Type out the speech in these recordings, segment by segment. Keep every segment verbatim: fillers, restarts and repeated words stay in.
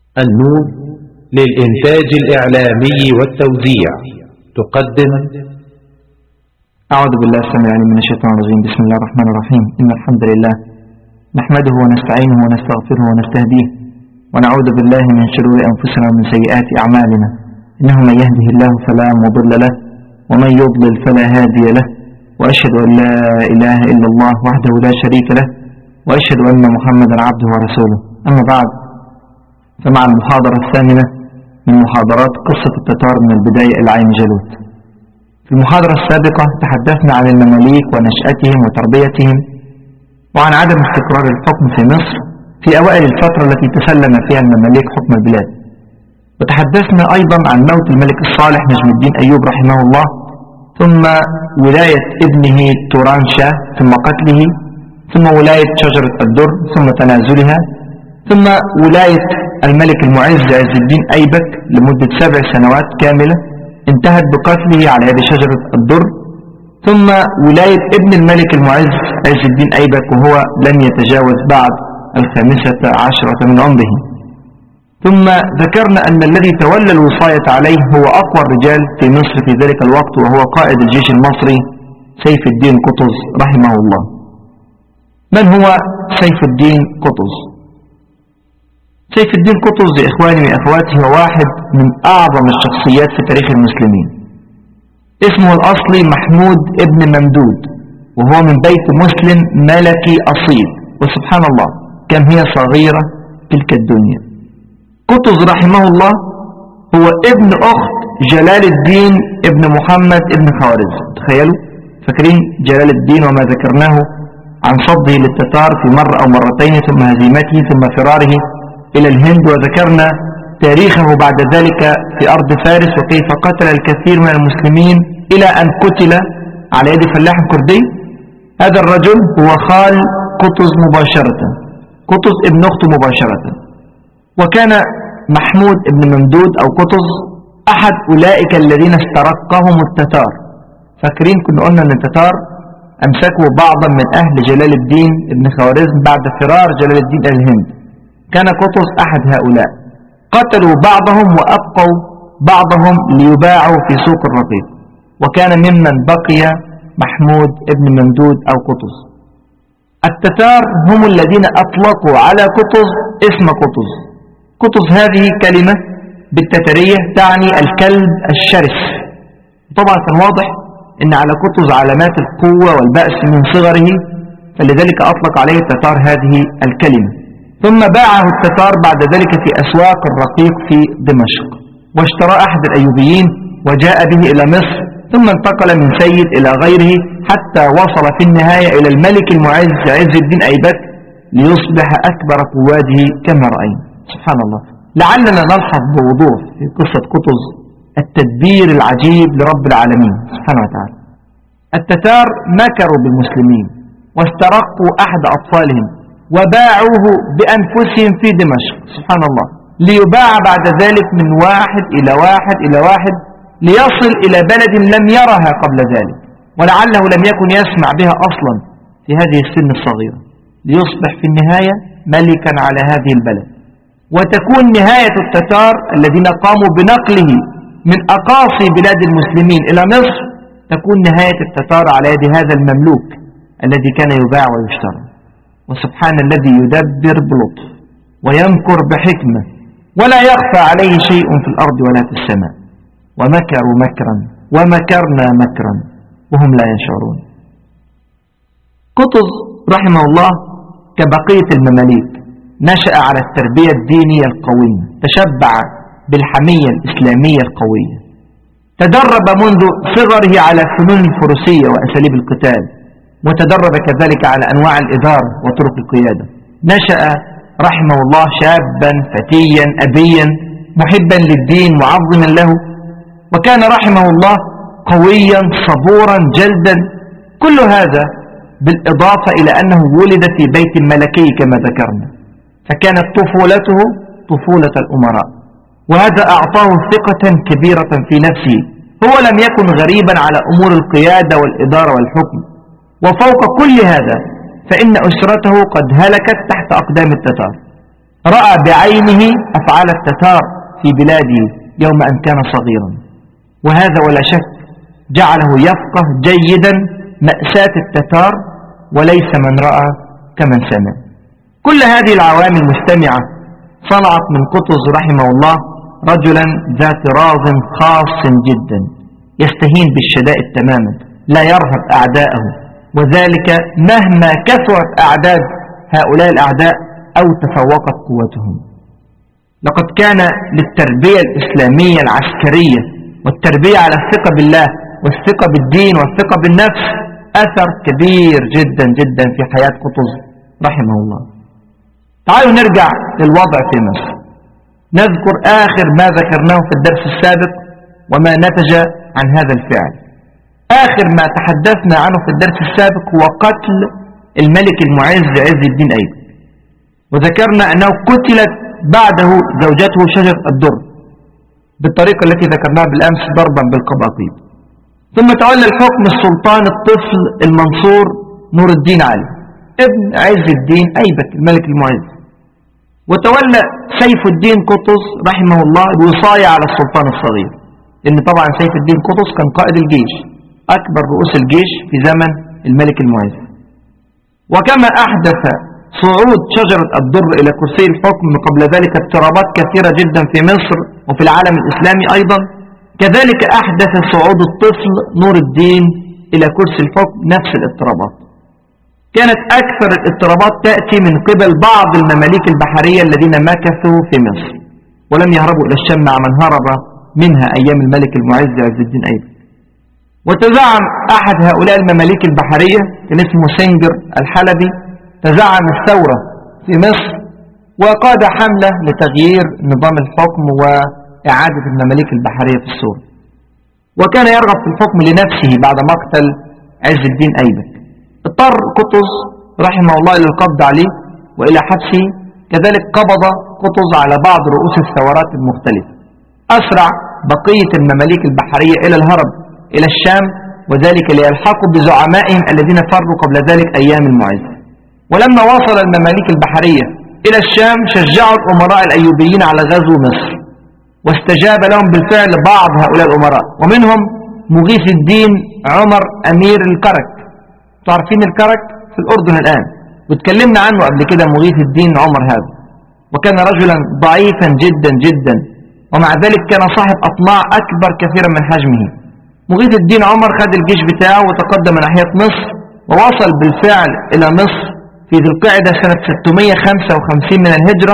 النور للإنتاج الإعلامي والتوزيع تقدم. أعوذ بالله السميع العليم من الشيطان الرجيم. بسم الله الرحمن الرحيم. إن الحمد لله نحمده ونستعينه ونستغفره ونستهديه ونعوذ بالله من شرور أنفسنا ومن سيئات أعمالنا. إنه من يهده الله فلا مضل له ومن يضلل فلا هادي له، وأشهد أن لا إله إلا الله وحده لا شريك له، وأشهد أن محمدا عبده ورسوله. أما بعد، فمع المحاضرة الثامنة من محاضرات قصة التتار من البداية إلى عين جالوت. في المحاضرة السابقة تحدثنا عن المماليك ونشأتهم وتربيتهم وعن عدم استقرار الحكم في مصر في أوائل الفترة التي تسلم فيها المماليك حكم البلاد، وتحدثنا أيضا عن موت الملك الصالح نجم الدين أيوب رحمه الله، ثم ولاية ابنه توران شاه، ثم قتله، ثم ولاية شجرة الدر، ثم تنازلها، ثم ولاية الملك المعز عز الدين أيبك لمدة سبع سنوات كاملة انتهت بقتله على يد شجرة الدر، ثم ولاية ابن الملك المعز عز الدين أيبك وهو لم يتجاوز بعد الخامسة عشرة من عمره. ثم ذكرنا أن الذي تولى الوصاية عليه هو أقوى الرجال في مصر في ذلك الوقت، وهو قائد الجيش المصري سيف الدين قطز رحمه الله. من هو سيف الدين قطز؟ سيف الدين قطز يا إخواني وأخواتي هو واحد من أعظم الشخصيات في تاريخ المسلمين. اسمه الأصلي محمود ابن ممدود، وهو من بيت مسلم ملكي أصيل، وسبحان الله كم هي صغيرة تلك الدنيا. قطز رحمه الله هو ابن أخت جلال الدين ابن محمد ابن خوارزم. تخيلوا، فاكرين جلال الدين وما ذكرناه عن صده للتتار في مرة أو مرتين، ثم هزيمته، ثم فراره إلى الهند، وذكرنا تاريخه بعد ذلك في أرض فارس وكيف قتل الكثير من المسلمين إلى أن قتل على يد فلاح كردي. هذا الرجل هو خال قطز مباشرة، قطز ابن أخته مباشرة. وكان محمود ابن ممدود أو قطز أحد أولئك الذين استرقهم التتار. فاكرين كنا قلنا أن التتار أمسكوا بعضا من أهل جلال الدين ابن خوارزم بعد فرار جلال الدين إلى الهند. كان قطز أحد هؤلاء، قتلوا بعضهم وأبقوا بعضهم ليباعوا في سوق الرقيق، وكان ممن بقي محمود ابن ممدود أو قطز. التتار هم الذين أطلقوا على قطز اسم قطز. قطز هذه كلمة بالتترية تعني الكلب الشرس. طبعا كان واضح أن على قطز علامات القوة والبأس من صغره، فلذلك أطلق عليه التتار هذه الكلمة. ثم باعه التتار بعد ذلك في أسواق الرقيق في دمشق، واشترى أحد الأيوبيين وجاء به إلى مصر، ثم انتقل من سيد إلى غيره حتى وصل في النهاية إلى الملك المعز عز الدين أيبك ليصبح أكبر قواته كما رأينا. سبحان الله. لعلنا نلحظ بوضوح في قصة قطز التدبير العجيب لرب العالمين سبحانه وتعالى. التتار مكروا بالمسلمين واسترقوا أحد أطفالهم وباعوه بأنفسهم في دمشق، سبحان الله، ليباع بعد ذلك من واحد إلى واحد إلى واحد ليصل إلى بلد لم يرها قبل ذلك، ولعله لم يكن يسمع بها أصلا في هذه السن الصغيرة، ليصبح في النهاية ملكا على هذه البلد. وتكون نهاية التتار الذين قاموا بنقله من أقاصي بلاد المسلمين إلى مصر، تكون نهاية التتار على يد هذا المملوك الذي كان يباع ويشترى. وسبحان الذي يدبر بلطف ويمكر بحكمة ولا يخفى عليه شيء في الأرض ولا في السماء. ومكروا مكرا ومكرنا مكرا وهم لا يشعرون. قطز رحمه الله كبقية المماليك نشأ على التربية الدينية القوية، تشبع بالحمية الإسلامية القوية، تدرب منذ صغره على فنون الفروسية وأساليب القتال، وتدرب كذلك على أنواع الإدارة وطرق القيادة. نشأ رحمه الله شابا فتيا أبيا محبا للدين معظما له، وكان رحمه الله قويا صبورا جلدا. كل هذا بالإضافة إلى أنه ولد في بيت ملكي كما ذكرنا، فكانت طفولته طفولة الأمراء، وهذا أعطاه ثقة كبيرة في نفسه. هو لم يكن غريبا على أمور القيادة والإدارة والحكم. وفوق كل هذا فإن أسرته قد هلكت تحت أقدام التتار، رأى بعينه أفعال التتار في بلاده يوم أن كان صغيرا، وهذا ولا شك جعله يفقه جيدا مأساة التتار وليس من رأى كمن سمع. كل هذه العوامل مجتمعة صنعت من قطز رحمه الله رجلا ذا طراز خاص جدا يستهين بالشدائد تماما، لا يرهب أعداءه، وذلك مهما كثرت أعداد هؤلاء الأعداء أو تفوقت قوتهم. لقد كان للتربية الإسلامية العسكرية والتربية على الثقة بالله والثقة بالدين والثقة بالنفس أثر كبير جدا جدا في حياة قطز رحمه الله. تعالوا نرجع للوضع في مصر، نذكر آخر ما ذكرناه في الدرس السابق وما نتج عن هذا الفعل. آخر ما تحدثنا عنه في الدرس السابق هو قتل الملك المعز عز الدين أيبك، وذكرنا أنه قتلت بعده زوجته شجرة الدر بالطريقة التي ذكرناها بالأمس ضربا بالقباقيب. ثم تولى الحكم السلطان الطفل المنصور نور الدين علي ابن عز الدين أيبك الملك المعز، وتولى سيف الدين قطز رحمه الله الوصاية على السلطان الصغير، لأن طبعا سيف الدين قطز كان قائد الجيش أكبر رؤوس الجيش في زمن الملك المعز. وكما أحدث صعود شجرة الدر إلى كرسي الحكم قبل ذلك اضطرابات كثيرة جدا في مصر وفي العالم الإسلامي أيضا، كذلك أحدث صعود الطفل نور الدين إلى كرسي الحكم نفس الاضطرابات. كانت أكثر الاضطرابات تأتي من قبل بعض المماليك البحرية الذين مكثوا في مصر ولم يهربوا إلى الشام مع من هرب منها أيام الملك المعز عز الدين أيبك. وتزعم أحد هؤلاء المماليك البحرية كان اسمه سنجر الحلبي، تزعم الثورة في مصر وقاد حملة لتغيير نظام الحكم وإعادة المماليك البحرية في السور، وكان يرغب في الحكم لنفسه بعد مقتل عز الدين أيبك. اضطر قطز رحمه الله إلى القبض عليه وإلى حبسه، كذلك قبض قطز على بعض رؤوس الثورات المختلفة. أسرع بقية المماليك البحرية إلى الهرب إلى الشام، وذلك ليلحقوا بزعمائهم الذين فروا قبل ذلك أيام المعز. ولما وصل المماليك البحرية إلى الشام شجعوا الأمراء الأيوبيين على غزو مصر، واستجاب لهم بالفعل بعض هؤلاء الأمراء، ومنهم مغيث الدين عمر أمير الكرك. تعرفين الكرك في الأردن الآن، واتكلمنا عنه قبل كده مغيث الدين عمر هذا، وكان رجلا ضعيفا جدا جدا، ومع ذلك كان صاحب أطماع أكبر كثيرا من حجمه. مغيث الدين عمر خد الجيش بتاعه وتقدم ناحية مصر، ووصل بالفعل إلى مصر في ذي القعدة سنة ستمائة وخمسة وخمسين من الهجرة،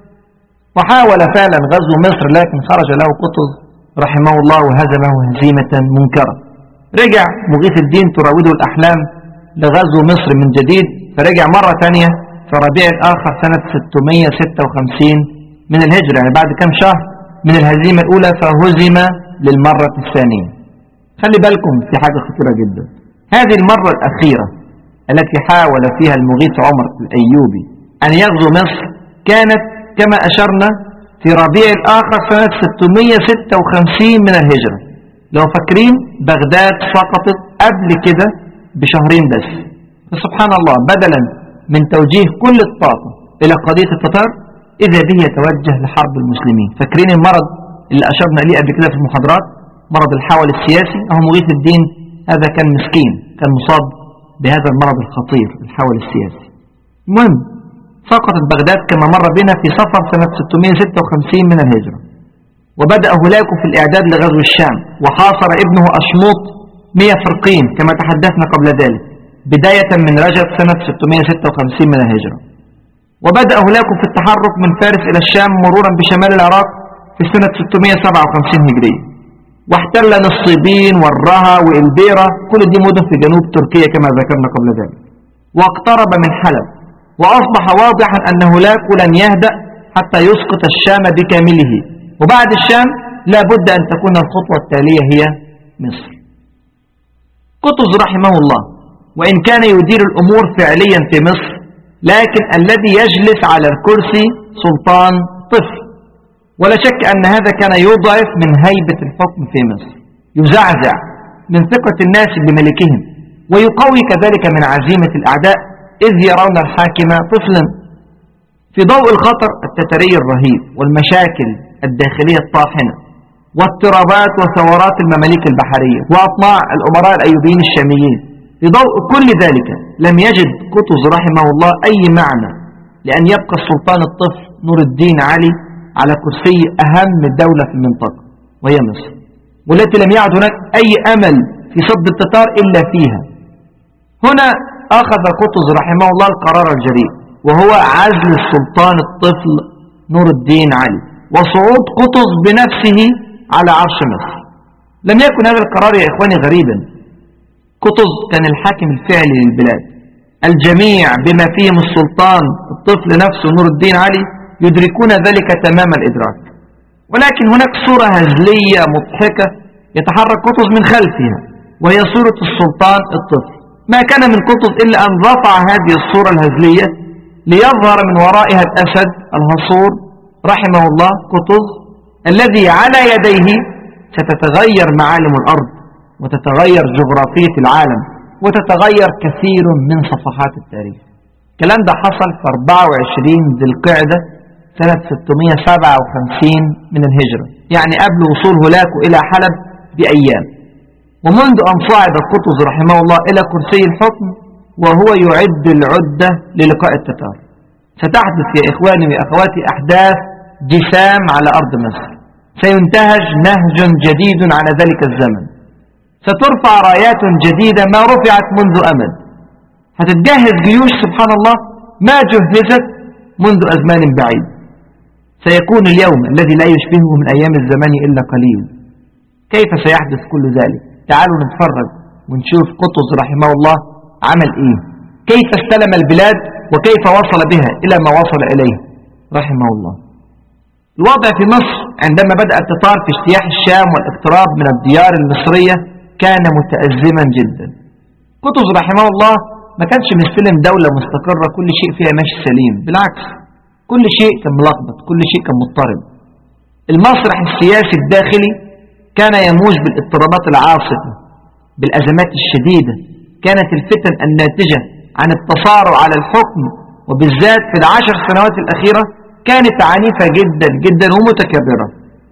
وحاول فعلا غزو مصر، لكن خرج له قطز رحمه الله وهزمه هزيمة منكرة. رجع مغيث الدين تراوده الأحلام لغزو مصر من جديد، فرجع مرة ثانية في ربيع الآخر سنة ستمائة وستة وخمسين من الهجرة، يعني بعد كم شهر من الهزيمة الأولى، فهزم للمرة الثانية. خلي بالكم في حاجة خطيرة جدا، هذه المرة الأخيرة التي حاول فيها المغيث عمر الأيوبي أن يغزو مصر كانت كما أشرنا في ربيع الآخر سنة ستمائة وستة وخمسين من الهجرة. لو فاكرين بغداد سقطت قبل كده بشهرين بس، فسبحان الله بدلا من توجيه كل الطاقة إلى قضية التتار إذا به يتوجه لحرب المسلمين. فاكرين المرض اللي أشرنا إليه قبل كده في المحاضرات، مرض الحول السياسي؟ أهو مغيث الدين هذا كان مسكين، كان مصاب بهذا المرض الخطير الحول السياسي. المهم سقطت بغداد كما مر بنا في صفر سنة ستمائة وستة وخمسين من الهجرة، وبدأ هولاكو في الإعداد لغزو الشام، وحاصر ابنه أشموط مئة فرقين كما تحدثنا قبل ذلك بداية من رجب سنة ستمائة وستة وخمسين من الهجرة. وبدأ هولاكو في التحرك من فارس إلى الشام مرورا بشمال العراق في سنة ستمائة وسبعة وخمسين هجرية، واحتل نصيبين والرها وإلبيرة، كل دي مدن في جنوب تركيا كما ذكرنا قبل ذلك، واقترب من حلب. وأصبح واضحا أن هولاكو لن يهدأ حتى يسقط الشام بكامله، وبعد الشام لا بد أن تكون الخطوة التالية هي مصر. قطز رحمه الله وإن كان يدير الأمور فعليا في مصر، لكن الذي يجلس على الكرسي سلطان طفل، ولا شك أن هذا كان يضعف من هيبة الحكم في مصر، يزعزع من ثقة الناس بملكهم، ويقوي كذلك من عزيمة الأعداء إذ يرون الحاكم طفلا. في ضوء الخطر التتري الرهيب والمشاكل الداخلية الطاحنة واضطرابات وثورات المماليك البحرية وأطماع الأمراء الأيوبيين الشاميين، في ضوء كل ذلك لم يجد قطز رحمه الله أي معنى لأن يبقى السلطان الطفل نور الدين علي على كرسي أهم دولة في المنطقة وهي مصر، والتي لم يعد هناك أي أمل في صد التتار إلا فيها. هنا أخذ قطز رحمه الله القرار الجريء، وهو عزل السلطان الطفل نور الدين علي وصعود قطز بنفسه على عرش مصر. لم يكن هذا القرار يا إخواني غريبا، قطز كان الحاكم الفعلي للبلاد، الجميع بما فيهم السلطان الطفل نفسه نور الدين علي يدركون ذلك تمام الإدراك، ولكن هناك صورة هزلية مضحكة يتحرك قطز من خلفها، وهي صورة السلطان الطفل. ما كان من قطز إلا أن رفع هذه الصورة الهزلية ليظهر من ورائها الأسد الهصور رحمه الله قطز، الذي على يديه ستتغير معالم الأرض وتتغير جغرافية العالم وتتغير كثير من صفحات التاريخ. الكلام ده حصل في أربعة وعشرين ذي القعدة سنة ستمائة وسبعة وخمسين من الهجرة، يعني قبل وصول هولاكو إلى حلب بأيام. ومنذ أن صعد قطز رحمه الله إلى كرسي الحكم وهو يعد العدة للقاء التتار. ستحدث يا إخواني وأخواتي أحداث جسام على أرض مصر، سينتهج نهج جديد على ذلك الزمن، سترفع رايات جديدة ما رفعت منذ أمد، هتتجهز جيوش سبحان الله ما جهزت منذ أزمان بعيد. سيكون اليوم الذي لا يشبهه من أيام الزمان إلا قليل. كيف سيحدث كل ذلك؟ تعالوا نتفرج ونشوف قطز رحمه الله عمل إيه، كيف استلم البلاد وكيف وصل بها إلى ما وصل إليه رحمه الله. الوضع في مصر عندما بدأ التتار في اجتياح الشام والاقتراب من الديار المصرية كان متأزما جدا. قطز رحمه الله ما كانش مستلم دولة مستقرة كل شيء فيها ماشي سليم، بالعكس كل شيء كان ملخبط، كل شيء كان مضطرب. المسرح السياسي الداخلي كان يموج بالاضطرابات العاصفة بالأزمات الشديدة. كانت الفتن الناتجة عن التصارع على الحكم وبالذات في العشر سنوات الأخيرة كانت عنيفة جدا جدا ومتكررة.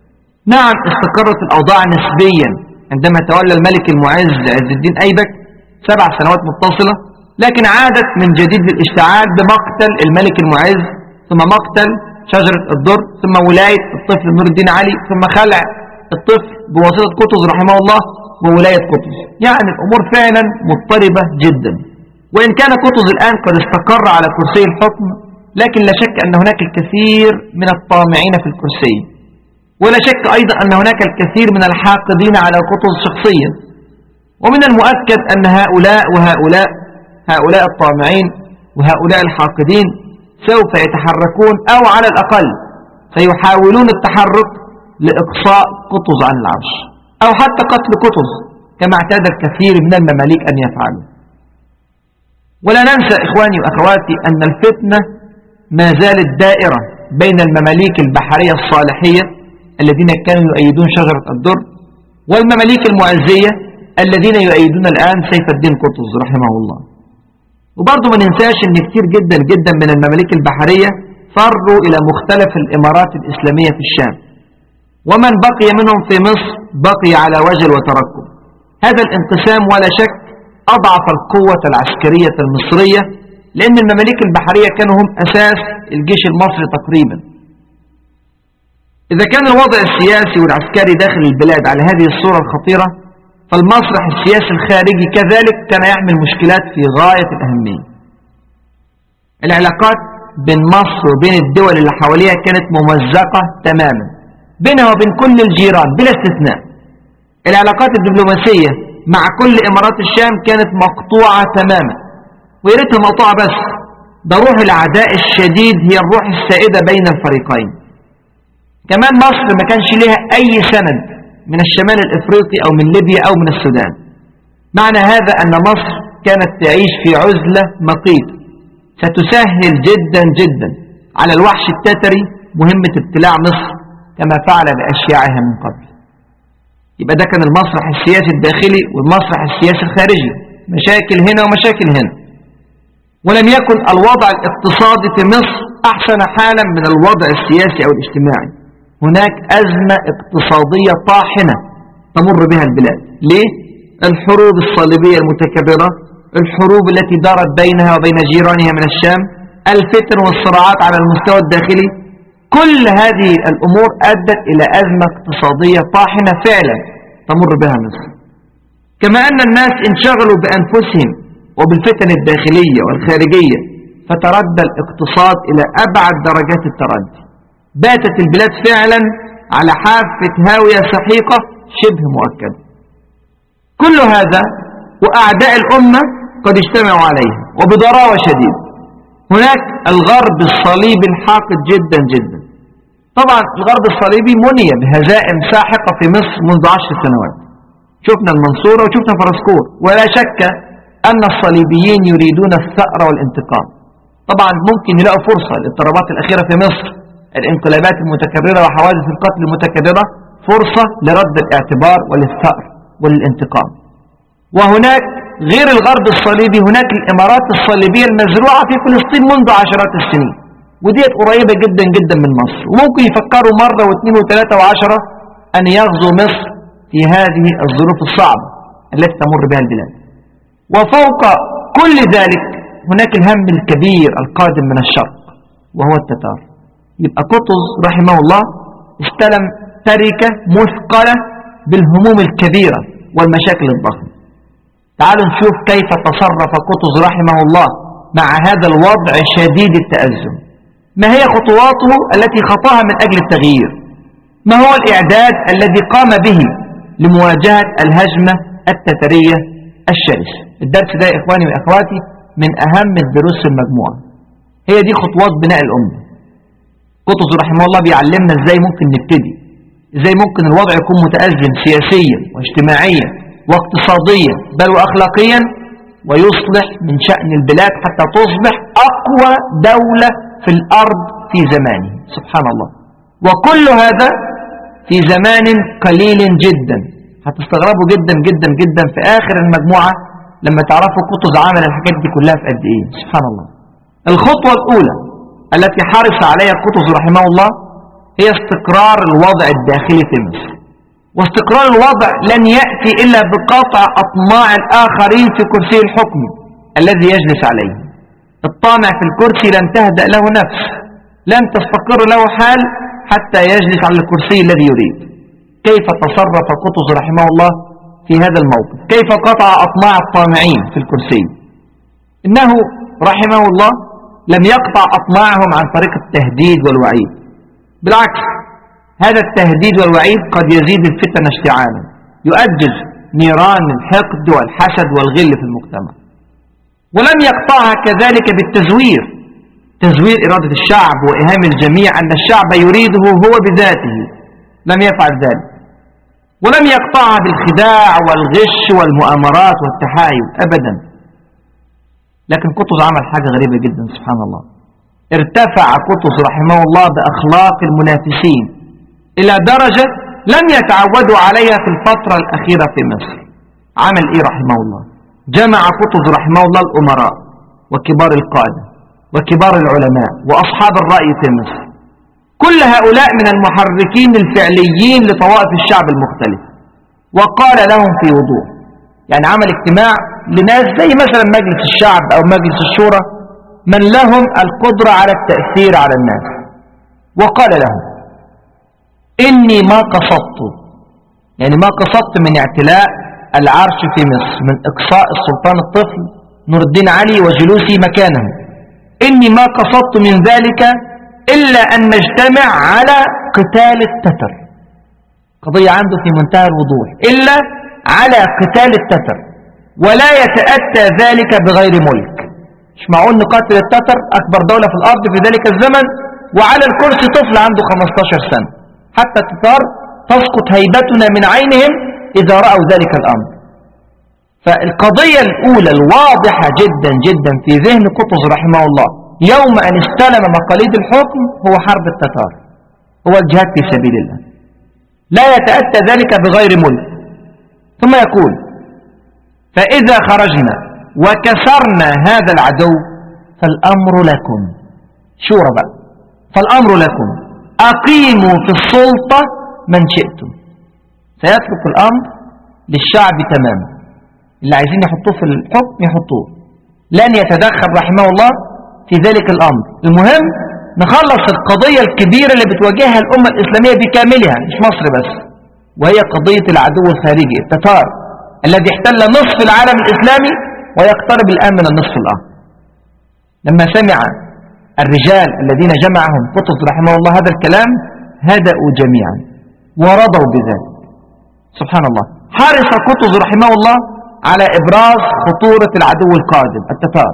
نعم استقرت الأوضاع نسبيا عندما تولى الملك المعز عز الدين أيبك سبع سنوات متصلة، لكن عادت من جديد للاشتعال بمقتل الملك المعز، ثم مقتل شجرة الدر، ثم ولاية الطفل نور الدين علي، ثم خلع الطفل بواسطة قطز رحمه الله وولاية قطز. يعني الأمور فعلا مضطربة جدا. وإن كان قطز الآن قد استقر على كرسي الحكم، لكن لا شك أن هناك الكثير من الطامعين في الكرسي، ولا شك أيضا أن هناك الكثير من الحاقدين على قطز شخصيا. ومن المؤكد أن هؤلاء وهؤلاء هؤلاء الطامعين وهؤلاء الحاقدين سوف يتحركون، أو على الأقل سيحاولون التحرك لإقصاء قطز عن العرش، أو حتى قتل قطز كما اعتاد الكثير من المماليك أن يفعلوا. ولا ننسى إخواني وأخواتي أن الفتنة ما زالت دائرة بين المماليك البحرية الصالحية الذين كانوا يؤيدون شجرة الدر والمماليك المعزية الذين يؤيدون الآن سيف الدين قطز رحمه الله. وبرضه ما ننساش أن كتير جدا جدا من المماليك البحرية فروا إلى مختلف الإمارات الإسلامية في الشام، ومن بقي منهم في مصر بقي على وجل وتركب. هذا الانقسام ولا شك أضعف القوة العسكرية المصرية، لأن المماليك البحرية كانوا هم أساس الجيش المصري تقريبا. إذا كان الوضع السياسي والعسكري داخل البلاد على هذه الصورة الخطيرة، فالمسرح السياسي الخارجي كذلك كان يحمل مشكلات في غاية الأهمية. العلاقات بين مصر وبين الدول اللي حواليها كانت ممزقة تماما بينها وبين كل الجيران بلا استثناء. العلاقات الدبلوماسية مع كل إمارات الشام كانت مقطوعة تماما، وياريتها مقطوعة بس، ده روح العداء الشديد هي الروح السائدة بين الفريقين. كمان مصر ما كانش لها أي سند من الشمال الإفريقي أو من ليبيا أو من السودان. معنى هذا أن مصر كانت تعيش في عزلة مقيتة ستسهل جدا جدا على الوحش التتري مهمة ابتلاع مصر كما فعل بأشياعها من قبل. يبقى ده كان المسرح السياسي الداخلي والمسرح السياسي الخارجي، مشاكل هنا ومشاكل هنا. ولم يكن الوضع الاقتصادي في مصر أحسن حالا من الوضع السياسي أو الاجتماعي. هناك أزمة اقتصادية طاحنة تمر بها البلاد. ليه؟ الحروب الصليبية المتكررة، الحروب التي دارت بينها وبين جيرانها من الشام، الفتن والصراعات على المستوى الداخلي، كل هذه الأمور أدت إلى أزمة اقتصادية طاحنة فعلا تمر بها مصر. كما أن الناس انشغلوا بأنفسهم وبالفتن الداخلية والخارجية، فتردى الاقتصاد إلى أبعد درجات التردي. باتت البلاد فعلا على حافة هاوية سحيقة شبه مؤكدة. كل هذا وأعداء الأمة قد اجتمعوا عليها وبضراوة شديدة. هناك الغرب الصليبي الحاقد جدا جدا. طبعا الغرب الصليبي مني بهزائم ساحقة في مصر منذ عشر سنوات. شفنا المنصورة وشفنا فرسكور، ولا شك أن الصليبيين يريدون الثأر والانتقام. طبعا ممكن يلاقوا فرصة. الاضطرابات الأخيرة في مصر، الانقلابات المتكررة وحوادث القتل المتكررة، فرصة لرد الاعتبار وللثأر وللانتقام. وهناك غير الغرب الصليبي، هناك الإمارات الصليبية المزروعة في فلسطين منذ عشرات السنين، وديت قريبة جدا جدا من مصر، وممكن يفكروا مرة واثنين وثلاثة وعشرة أن يغزوا مصر في هذه الظروف الصعبة التي تمر بها البلاد. وفوق كل ذلك هناك الهم الكبير القادم من الشرق وهو التتار. يبقى قطز رحمه الله استلم تركة مثقلة بالهموم الكبيرة والمشاكل الضخمة. تعالوا نشوف كيف تصرف قطز رحمه الله مع هذا الوضع شديد التأزم. ما هي خطواته التي خطاها من أجل التغيير؟ ما هو الإعداد الذي قام به لمواجهة الهجمة التترية الشرسة؟ الدرس ده يا إخواني وأخواتي من أهم الدروس المجموعة. هي دي خطوات بناء الأمة. قطز رحمه الله بيعلمنا إزاي ممكن نبتدي، إزاي ممكن الوضع يكون متأزم سياسيا واجتماعيا واقتصاديا بل وأخلاقيا، ويصلح من شأن البلاد حتى تصبح أقوى دولة في الأرض في زمانه. سبحان الله. وكل هذا في زمان قليل جدا. هتستغربوا جدا جدا جدا في آخر المجموعة لما تعرفوا قطز عمل الحاجات دي كلها في قد إيه. سبحان الله. الخطوة الأولى التي حرص عليها قطز رحمه الله هي استقرار الوضع الداخلي في مصر. واستقرار الوضع لن يأتي إلا بقطع أطماع الآخرين في كرسي الحكم الذي يجلس عليه. الطامع في الكرسي لن تهدأ له نفس، لن تستقر له حال حتى يجلس على الكرسي الذي يريد. كيف تصرف قطز رحمه الله في هذا الموقف؟ كيف قطع أطماع الطامعين في الكرسي؟ إنه رحمه الله لم يقطع أطماعهم عن طريق التهديد والوعيد. بالعكس، هذا التهديد والوعيد قد يزيد الفتن اشتعالا، يؤجج نيران الحقد والحسد والغل في المجتمع. ولم يقطعها كذلك بالتزوير، تزوير إرادة الشعب وإيهام الجميع أن الشعب يريده هو بذاته. لم يفعل ذلك. ولم يقطعها بالخداع والغش والمؤامرات والتحايل أبدا. لكن قطز عمل حاجة غريبة جدا. سبحان الله. ارتفع قطز رحمه الله بأخلاق المنافسين إلى درجة لم يتعودوا عليها في الفترة الأخيرة في مصر. عمل إيه رحمه الله؟ جمع قطز رحمه الله الأمراء وكبار القادة وكبار العلماء وأصحاب الرأي في مصر، كل هؤلاء من المحركين الفعليين لطوائف الشعب المختلفة، وقال لهم في وضوح، يعني عمل اجتماع لناس زي مثلا مجلس الشعب أو مجلس الشورى من لهم القدرة على التأثير على الناس، وقال لهم إني ما قصدت، يعني ما قصدت من اعتلاء العرش في مصر، من إقصاء السلطان الطفل نور الدين علي وجلوسه مكانه، إني ما قصدت من ذلك إلا أن نجتمع على قتال التتر. قضية عنده في منتهى الوضوح، إلا على قتال التتر، ولا يتأتى ذلك بغير ملك. مش معقول نقاتل التتر أكبر دولة في الأرض في ذلك الزمن وعلى الكرسي طفل عنده خمسة عشر سنة، حتى التتار تسقط هيبتنا من عينهم إذا رأوا ذلك الأمر. فالقضية الأولى الواضحة جدا جدا في ذهن قطز رحمه الله يوم أن استلم مقاليد الحكم هو حرب التتار، هو الجهاد في سبيل الله، لا يتأتى ذلك بغير ملك. ثم يقول فإذا خرجنا وكسرنا هذا العدو فالأمر لكم. شورى بقى، فالأمر لكم أقيموا في السلطة من شئتم. سيترك الأمر للشعب تماما، اللي عايزين يحطوه في الحكم يحطوه، لن يتدخل رحمه الله في ذلك الأمر. المهم نخلص القضية الكبيرة اللي بتواجهها الأمة الإسلامية بكاملها، مش مصر بس، وهي قضية العدو الخارجي التتار الذي احتل نصف العالم الإسلامي ويقترب الآن من النصف الآخر. لما سمع الرجال الذين جمعهم قطز رحمه الله هذا الكلام هدأوا جميعا ورضوا بذلك. سبحان الله، حرص قطز رحمه الله على إبراز خطورة العدو القادم التتار،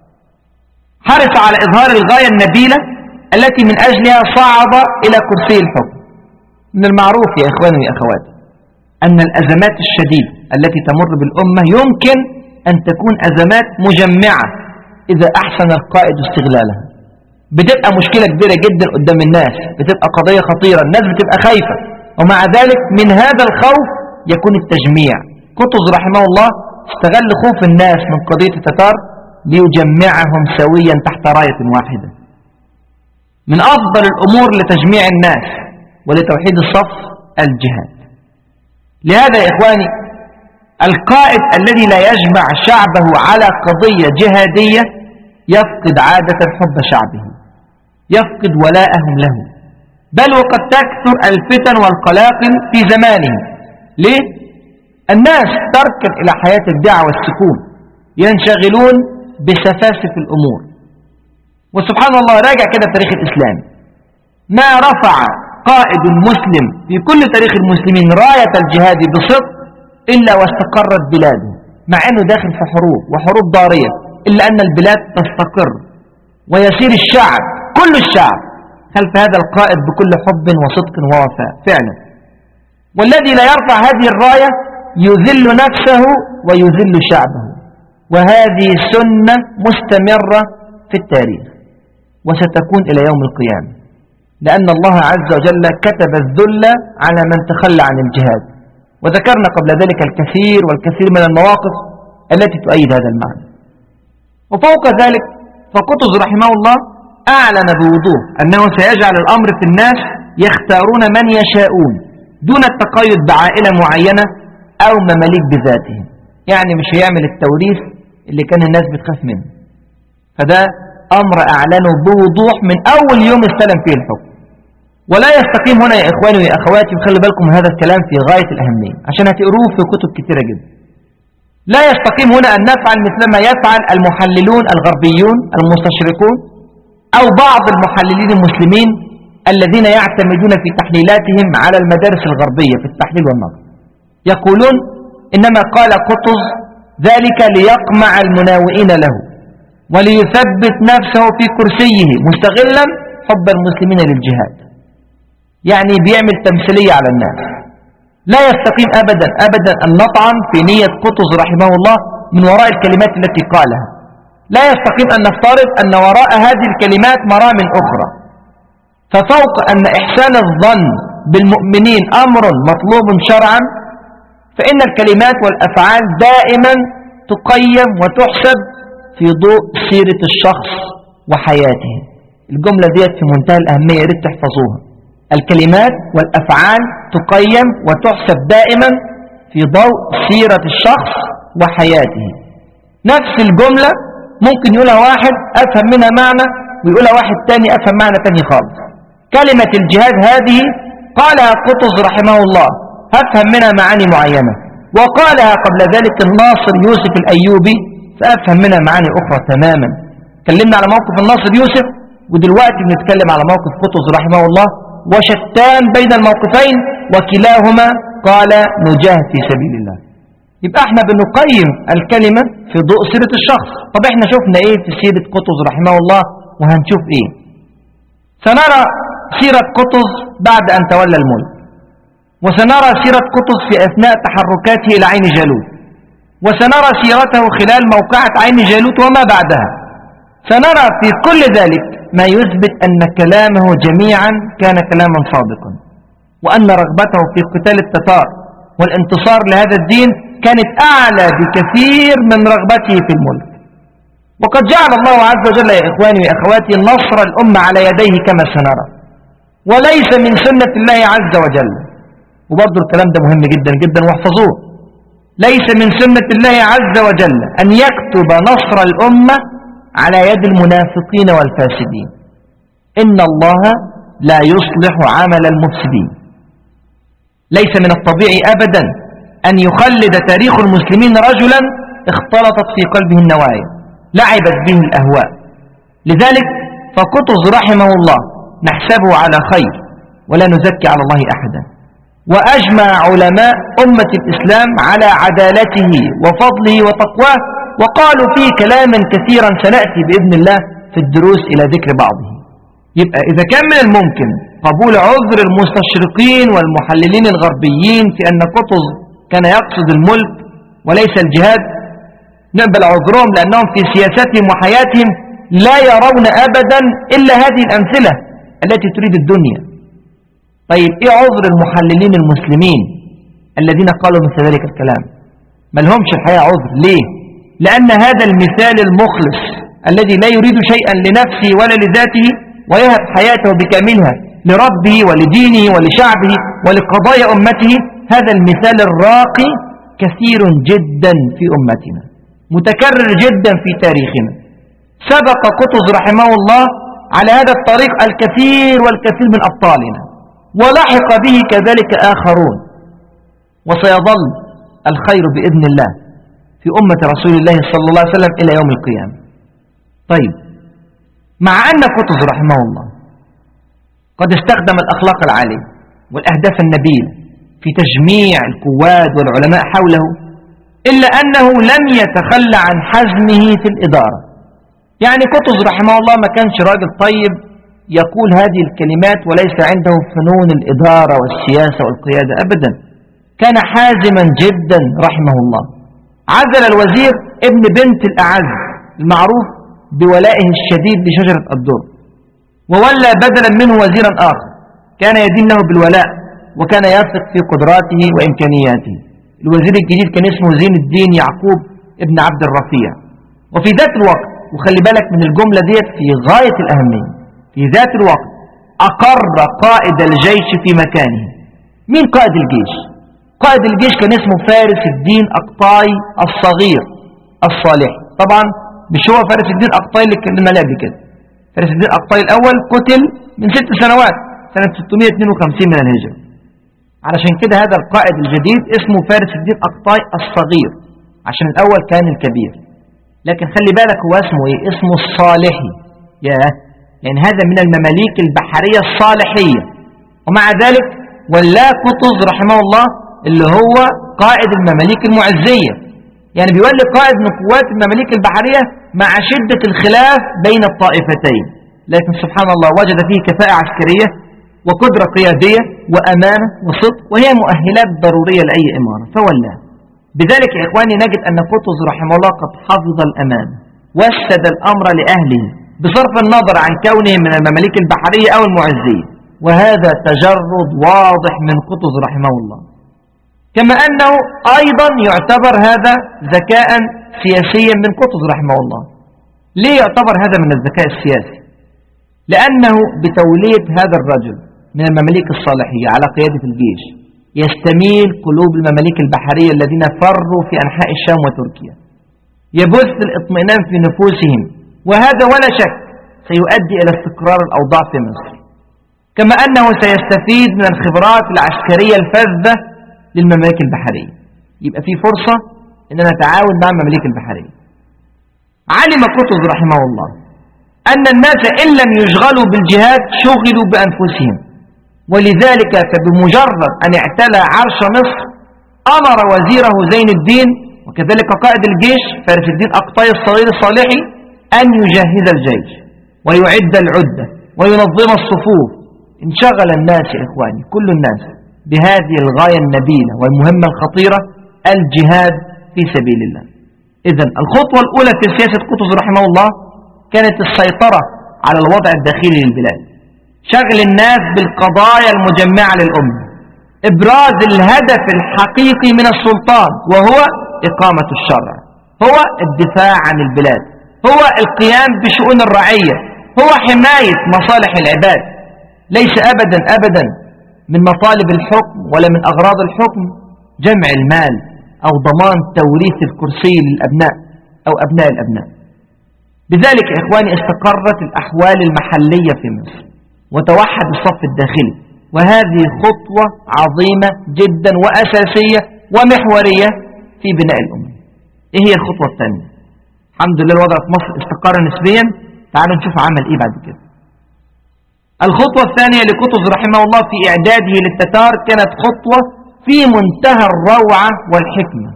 حرص على إظهار الغاية النبيلة التي من أجلها صعد إلى كرسي الحكم. من المعروف يا إخواني وأخواتي أن الأزمات الشديدة التي تمر بالأمة يمكن أن تكون أزمات مجمعة إذا أحسن القائد استغلالها. بتبقى مشكلة كبيرة جدا قدام الناس، بتبقى قضية خطيرة، الناس بتبقى خايفة، ومع ذلك من هذا الخوف يكون التجميع. قطز رحمه الله استغل خوف الناس من قضية التتار ليجمعهم سويا تحت راية واحدة. من أفضل الأمور لتجميع الناس ولتوحيد الصف الجهاد. لهذا يا إخواني القائد الذي لا يجمع شعبه على قضية جهادية يفقد عادة حب شعبه، يفقد ولاءهم له، بل وقد تكثر الفتن والقلاقل في زمانه. ليه؟ الناس تركن إلى حياة الدعوة والسكون، ينشغلون بسفاسف الأمور. وسبحان الله راجع كده تاريخ الإسلام، ما رفع قائد مسلم في كل تاريخ المسلمين راية الجهاد بصدق إلا واستقرت بلاده، مع أنه داخل في حروب وحروب ضارية، إلا أن البلاد تستقر ويسير الشعب كل الشعب خلف هذا القائد بكل حب وصدق ووفاء فعلا. والذي لا يرفع هذه الراية يذل نفسه ويذل شعبه، وهذه سنة مستمرة في التاريخ وستكون إلى يوم القيامة، لأن الله عز وجل كتب الذل على من تخلى عن الجهاد. وذكرنا قبل ذلك الكثير والكثير من المواقف التي تؤيد هذا المعنى. وفوق ذلك فقطز رحمه الله أعلن بوضوح أنه سيجعل الأمر في الناس يختارون من يشاءون دون التقيد بعائلة معينة أو مماليك بذاتهم، يعني مش هيعمل التوريث اللي كان الناس بتخاف منه. فده أمر أعلنه بوضوح من أول يوم استلم فيه الحكم. ولا يستقيم هنا يا إخواني ويا أخواتي، وخلي بالكم من هذا الكلام في غاية الأهمية عشان هتقروه في كتب كثيرة جدا. لا يستقيم هنا أن نفعل مثل ما يفعل المحللون الغربيون المستشرقون أو بعض المحللين المسلمين الذين يعتمدون في تحليلاتهم على المدارس الغربية في التحليل والنظر. يقولون إنما قال قطز ذلك ليقمع المناوئين له وليثبت نفسه في كرسيه مستغلا حب المسلمين للجهاد، يعني بيعمل تمثيلية على الناس. لا يستقيم أبدا أبدا أن نطعن في نية قطز رحمه الله من وراء الكلمات التي قالها. لا يستقيم أن نفترض أن وراء هذه الكلمات مرام أخرى. ففوق أن إحسان الظن بالمؤمنين أمر مطلوب شرعا، فإن الكلمات والأفعال دائما تقيم وتحسب في ضوء سيرة الشخص وحياته. الجملة ديت في منتهى الأهمية، يريد تحفظوها. الكلمات والأفعال تقيم وتحسب دائما في ضوء سيرة الشخص وحياته. نفس الجملة ممكن يقولها واحد أفهم منها معنى ويقولها واحد تاني أفهم معنى تاني خالص. كلمة الجهاد هذه قالها قطز رحمه الله أفهم منها معاني معينة، وقالها قبل ذلك الناصر يوسف الأيوبي فأفهم منها معاني أخرى تماما. تكلمنا على موقف الناصر يوسف، ودلوقتي بنتكلم على موقف قطز رحمه الله، وشتان بين الموقفين وكلاهما قال نجاهد في سبيل الله. يبقى احنا بنقيم الكلمة في ضوء سيرة الشخص. طب احنا شفنا ايه في سيرة قطز رحمه الله وهنشوف ايه؟ سنرى سيرة قطز بعد أن تولى الملك، وسنرى سيرة قطز في أثناء تحركاته إلى عين جالوت، وسنرى سيرته خلال موقعة عين جالوت وما بعدها. سنرى في كل ذلك ما يثبت أن كلامه جميعا كان كلاما صادقا، وأن رغبته في قتال التتار والانتصار لهذا الدين كانت أعلى بكثير من رغبته في الملك. وقد جعل الله عز وجل يا إخواني وأخواتي نصر الأمة على يديه كما سنرى، وليس من سنة الله عز وجل. وبرضو الكلام ده مهم جدا جدا واحفظوه، ليس من سنة الله عز وجل أن يكتب نصر الأمة على يد المنافقين والفاسدين. إن الله لا يصلح عمل المفسدين. ليس من الطبيعي أبدا أن يخلد تاريخ المسلمين رجلا اختلطت في قلبه النوايا لعبت به الأهواء. لذلك فقطز رحمه الله نحسبه على خير ولا نزكي على الله أحدا، وأجمع علماء أمة الإسلام على عدالته وفضله وتقواه، وقالوا فيه كلاما كثيرا سنأتي بإذن الله في الدروس إلى ذكر بعضه. يبقى إذا كان من الممكن قبول عذر المستشرقين والمحللين الغربيين في أن قطز كان يقصد الملك وليس الجهاد، نقبل عذرهم لأنهم في سياستهم وحياتهم لا يرون أبدا إلا هذه الأمثلة التي تريد الدنيا. طيب إيه عذر المحللين المسلمين الذين قالوا مثل ذلك الكلام؟ ما لهمش الحقيقة عذر. ليه؟ لأن هذا المثال المخلص الذي لا يريد شيئا لنفسه ولا لذاته ويهب حياته بكاملها لربه ولدينه ولشعبه ولقضايا أمته، هذا المثال الراقي كثير جدا في أمتنا، متكرر جدا في تاريخنا. سبق قطز رحمه الله على هذا الطريق الكثير والكثير من أبطالنا، ولحق به كذلك آخرون، وسيظل الخير بإذن الله في أمة رسول الله صلى الله عليه وسلم إلى يوم القيامة. طيب، مع أن قطز رحمه الله قد استخدم الأخلاق العالية والأهداف النبيلة في تجميع القواد والعلماء حوله، إلا أنه لم يتخلى عن حزمه في الإدارة. يعني قطز رحمه الله ما كانش راجل طيب يقول هذه الكلمات وليس عنده فنون الإدارة والسياسة والقيادة أبدا، كان حازما جدا رحمه الله. عزل الوزير ابن بنت الأعز المعروف بولائه الشديد لشجرة الدر، وولى بدلا منه وزيرا آخر كان يدين له بالولاء وكان يثق في قدراته وإمكانياته. الوزير الجديد كان اسمه زين الدين يعقوب ابن عبد الرفيع. وفي ذات الوقت، وخلي بالك من الجملة ديت في غاية الأهمية، في ذات الوقت أقر قائد الجيش في مكانه. مين قائد الجيش؟ قائد الجيش كان اسمه فارس الدين أقطاي الصغير الصالحي. طبعا مش هو فارس الدين أقطاي اللي اتكلمنا عليه قبل كده. فارس الدين أقطاي الأول قتل من ست سنوات سنة ستمائة واثنين وخمسين من الهجرة. علشان كده هذا القائد الجديد اسمه فارس الدين أقطاي الصغير، عشان الأول كان الكبير. لكن خلي بالك هو اسمه ايه؟ اسمه الصالحي. ياه، يعني هذا من المماليك البحرية الصالحية. ومع ذلك ولا قطز رحمه الله اللي هو قائد المماليك المعزية، يعني بيولي قائد من قوات المماليك البحرية مع شدة الخلاف بين الطائفتين، لكن سبحان الله وجد فيه كفاءة عسكرية وقدرة قيادية وأمانة وصدق، وهي مؤهلات ضرورية لأي إمارة، فولاه. بذلك يا إخواني نجد أن قطز رحمه الله قد حفظ الأمان وسد الأمر لأهله بصرف النظر عن كونهم من المماليك البحرية أو المعزية، وهذا تجرد واضح من قطز رحمه الله. كما أنه أيضا يعتبر هذا ذكاء سياسيا من قطز رحمه الله. ليه يعتبر هذا من الذكاء السياسي؟ لأنه بتولية هذا الرجل من المماليك الصالحية على قيادة الجيش يستميل قلوب المماليك البحرية الذين فروا في أنحاء الشام وتركيا، يبث الاطمئنان في نفوسهم، وهذا ولا شك سيؤدي إلى استقرار الأوضاع في مصر. كما أنه سيستفيد من الخبرات العسكرية الفذة للمماليك البحرية. يبقى في فرصة أن نتعاون مع المماليك البحرية. علم قطز رحمه الله أن الناس إن لم يشغلوا بالجهاد شغلوا بأنفسهم، ولذلك فبمجرد أن اعتلى عرش مصر أمر وزيره زين الدين وكذلك قائد الجيش فارس الدين أقطاي الصغير الصالحي أن يجهز الجيش ويعد العدة وينظم الصفوف. انشغل الناس يا إخواني كل الناس بهذه الغاية النبيلة والمهمة الخطيرة، الجهاد في سبيل الله. إذن الخطوة الأولى في سياسة قطز رحمه الله كانت السيطرة على الوضع الداخلي للبلاد، شغل الناس بالقضايا المجمعة للأمة، إبراز الهدف الحقيقي من السلطان وهو إقامة الشرع، هو الدفاع عن البلاد، هو القيام بشؤون الرعية، هو حماية مصالح العباد، ليس أبدا أبدا من مطالب الحكم ولا من أغراض الحكم جمع المال أو ضمان توريث الكرسي للأبناء أو أبناء الأبناء. بذلك يا إخواني استقرت الأحوال المحلية في مصر وتوحد الصف الداخلي، وهذه خطوة عظيمة جدا وأساسية ومحورية في بناء الأمة. إيه هي الخطوة الثانية؟ الحمد لله الوضع في مصر استقر نسبيا، تعالوا نشوف عمل إيه بعد كده. الخطوة الثانية لقطز رحمه الله في إعداده للتتار كانت خطوة في منتهى الروعة والحكمة،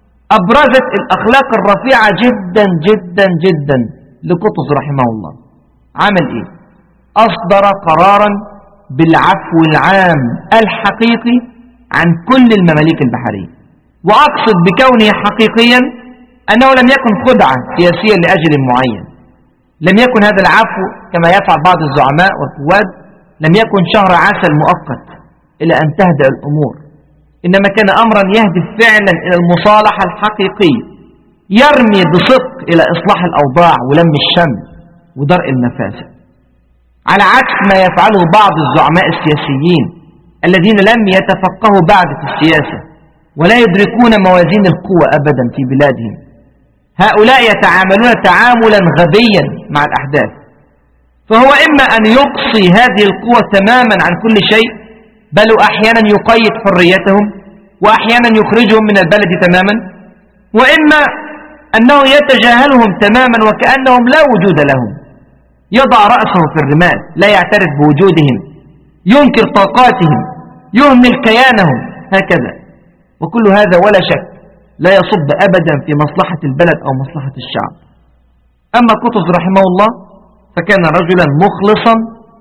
أبرزت الأخلاق الرفيعة جدا جدا جدا لقطز رحمه الله. عمل إيه؟ أصدر قرارا بالعفو العام الحقيقي عن كل المماليك البحرية، وأقصد بكونه حقيقيا أنه لم يكن خدعة سياسية لأجل معين، لم يكن هذا العفو كما يفعل بعض الزعماء والقواد، لم يكن شهر عسل مؤقت إلى أن تهدأ الأمور، إنما كان أمرا يهدف فعلا إلى المصالحة الحقيقية، يرمي بصدق إلى إصلاح الأوضاع ولم الشمل ودرء المفاسد، على عكس ما يفعله بعض الزعماء السياسيين الذين لم يتفقهوا بعد في السياسة ولا يدركون موازين القوى أبدا في بلادهم. هؤلاء يتعاملون تعاملا غبيا مع الأحداث، فهو إما أن يقصي هذه القوى تماما عن كل شيء، بل أحيانا يقيد حريتهم وأحيانا يخرجهم من البلد تماما، وإما أنه يتجاهلهم تماما وكأنهم لا وجود لهم، يضع رأسه في الرمال، لا يعترف بوجودهم، ينكر طاقاتهم، يهمل كيانهم، هكذا. وكل هذا ولا شك لا يصب أبدا في مصلحة البلد أو مصلحة الشعب. أما قطز رحمه الله فكان رجلا مخلصا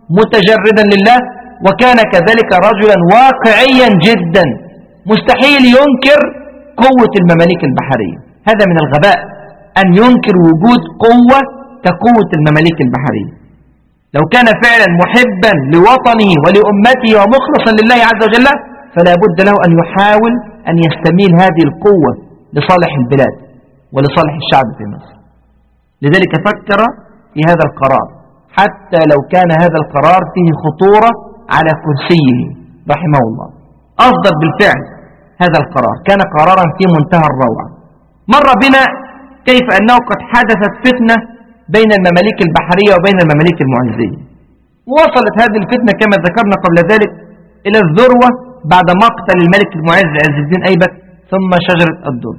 متجردا لله، وكان كذلك رجلا واقعيا جدا، مستحيل ينكر قوة المماليك البحرية. هذا من الغباء أن ينكر وجود قوة كقوة المماليك البحرية. لو كان فعلا محبا لوطنه ولأمته ومخلصا لله عز وجل فلا بد له أن يحاول أن يستميل هذه القوة لصالح البلاد ولصالح الشعب في مصر. لذلك فكر في هذا القرار حتى لو كان هذا القرار فيه خطورة على كرسيه رحمه الله. أصدر بالفعل هذا القرار، كان قرارا في منتهى الروعة. مر بنا كيف أنه قد حدثت فتنة بين المماليك البحرية وبين المماليك المعزية، ووصلت هذه الفتنة كما ذكرنا قبل ذلك إلى الذروة بعد مقتل الملك المعز عز الدين أيبك ثم شجرة الدر.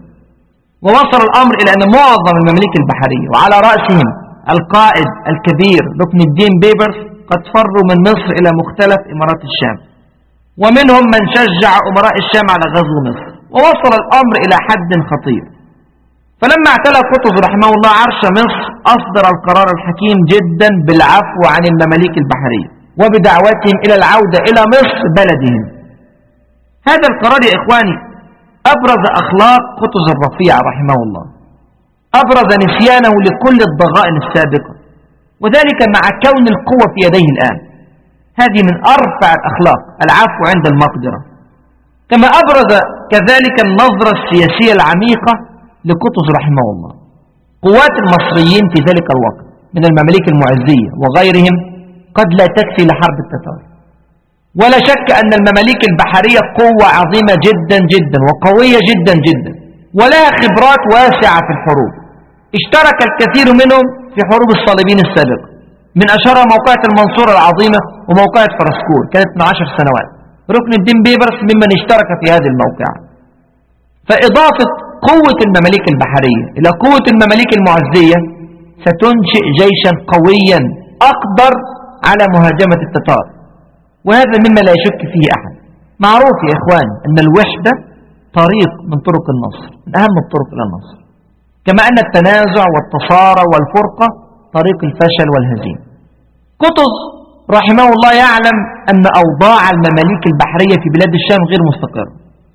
ووصل الأمر إلى أن معظم المماليك البحرية وعلى رأسهم القائد الكبير ركن الدين بيبرس قد فروا من مصر إلى مختلف إمارات الشام، ومنهم من شجع أمراء الشام على غزو مصر، ووصل الأمر إلى حد خطير. فلما اعتلى قطز رحمه الله عرش مصر أصدر القرار الحكيم جدا بالعفو عن المماليك البحرية وبدعوتهم إلى العودة إلى مصر بلدهم. هذا القرار يا إخواني أبرز أخلاق قطز الرفيع رحمه الله، أبرز نسيانه لكل الضغائن السابقة، وذلك مع كون القوة في يديه الآن. هذه من أرفع الأخلاق، العفو عند المقدرة. كما أبرز كذلك النظرة السياسية العميقة لقطز رحمه الله. قوات المصريين في ذلك الوقت من المماليك المعزية وغيرهم قد لا تكفي لحرب التتار، ولا شك أن المماليك البحرية قوة عظيمة جدا جدا وقوية جدا جدا، ولها خبرات واسعة في الحروب. اشترك الكثير منهم في حروب الصليبيين السابقة، من أشهرها موقعة المنصورة العظيمة وموقعة فرسكور كانت من عشر سنوات. ركن الدين بيبرس ممن اشترك في هذه الموقعة. فإضافة قوة المماليك البحرية إلى قوة المماليك المعزية ستنشئ جيشا قويا أقدر على مهاجمة التتار، وهذا مما لا يشك فيه أحد. معروف يا إخوان أن الوحدة طريق من طرق النصر، من أهم الطرق إلى النصر، كما أن التنازع والتصارع والفرقة طريق الفشل والهزيمة. قطز رحمه الله يعلم أن أوضاع المماليك البحرية في بلاد الشام غير مستقرة،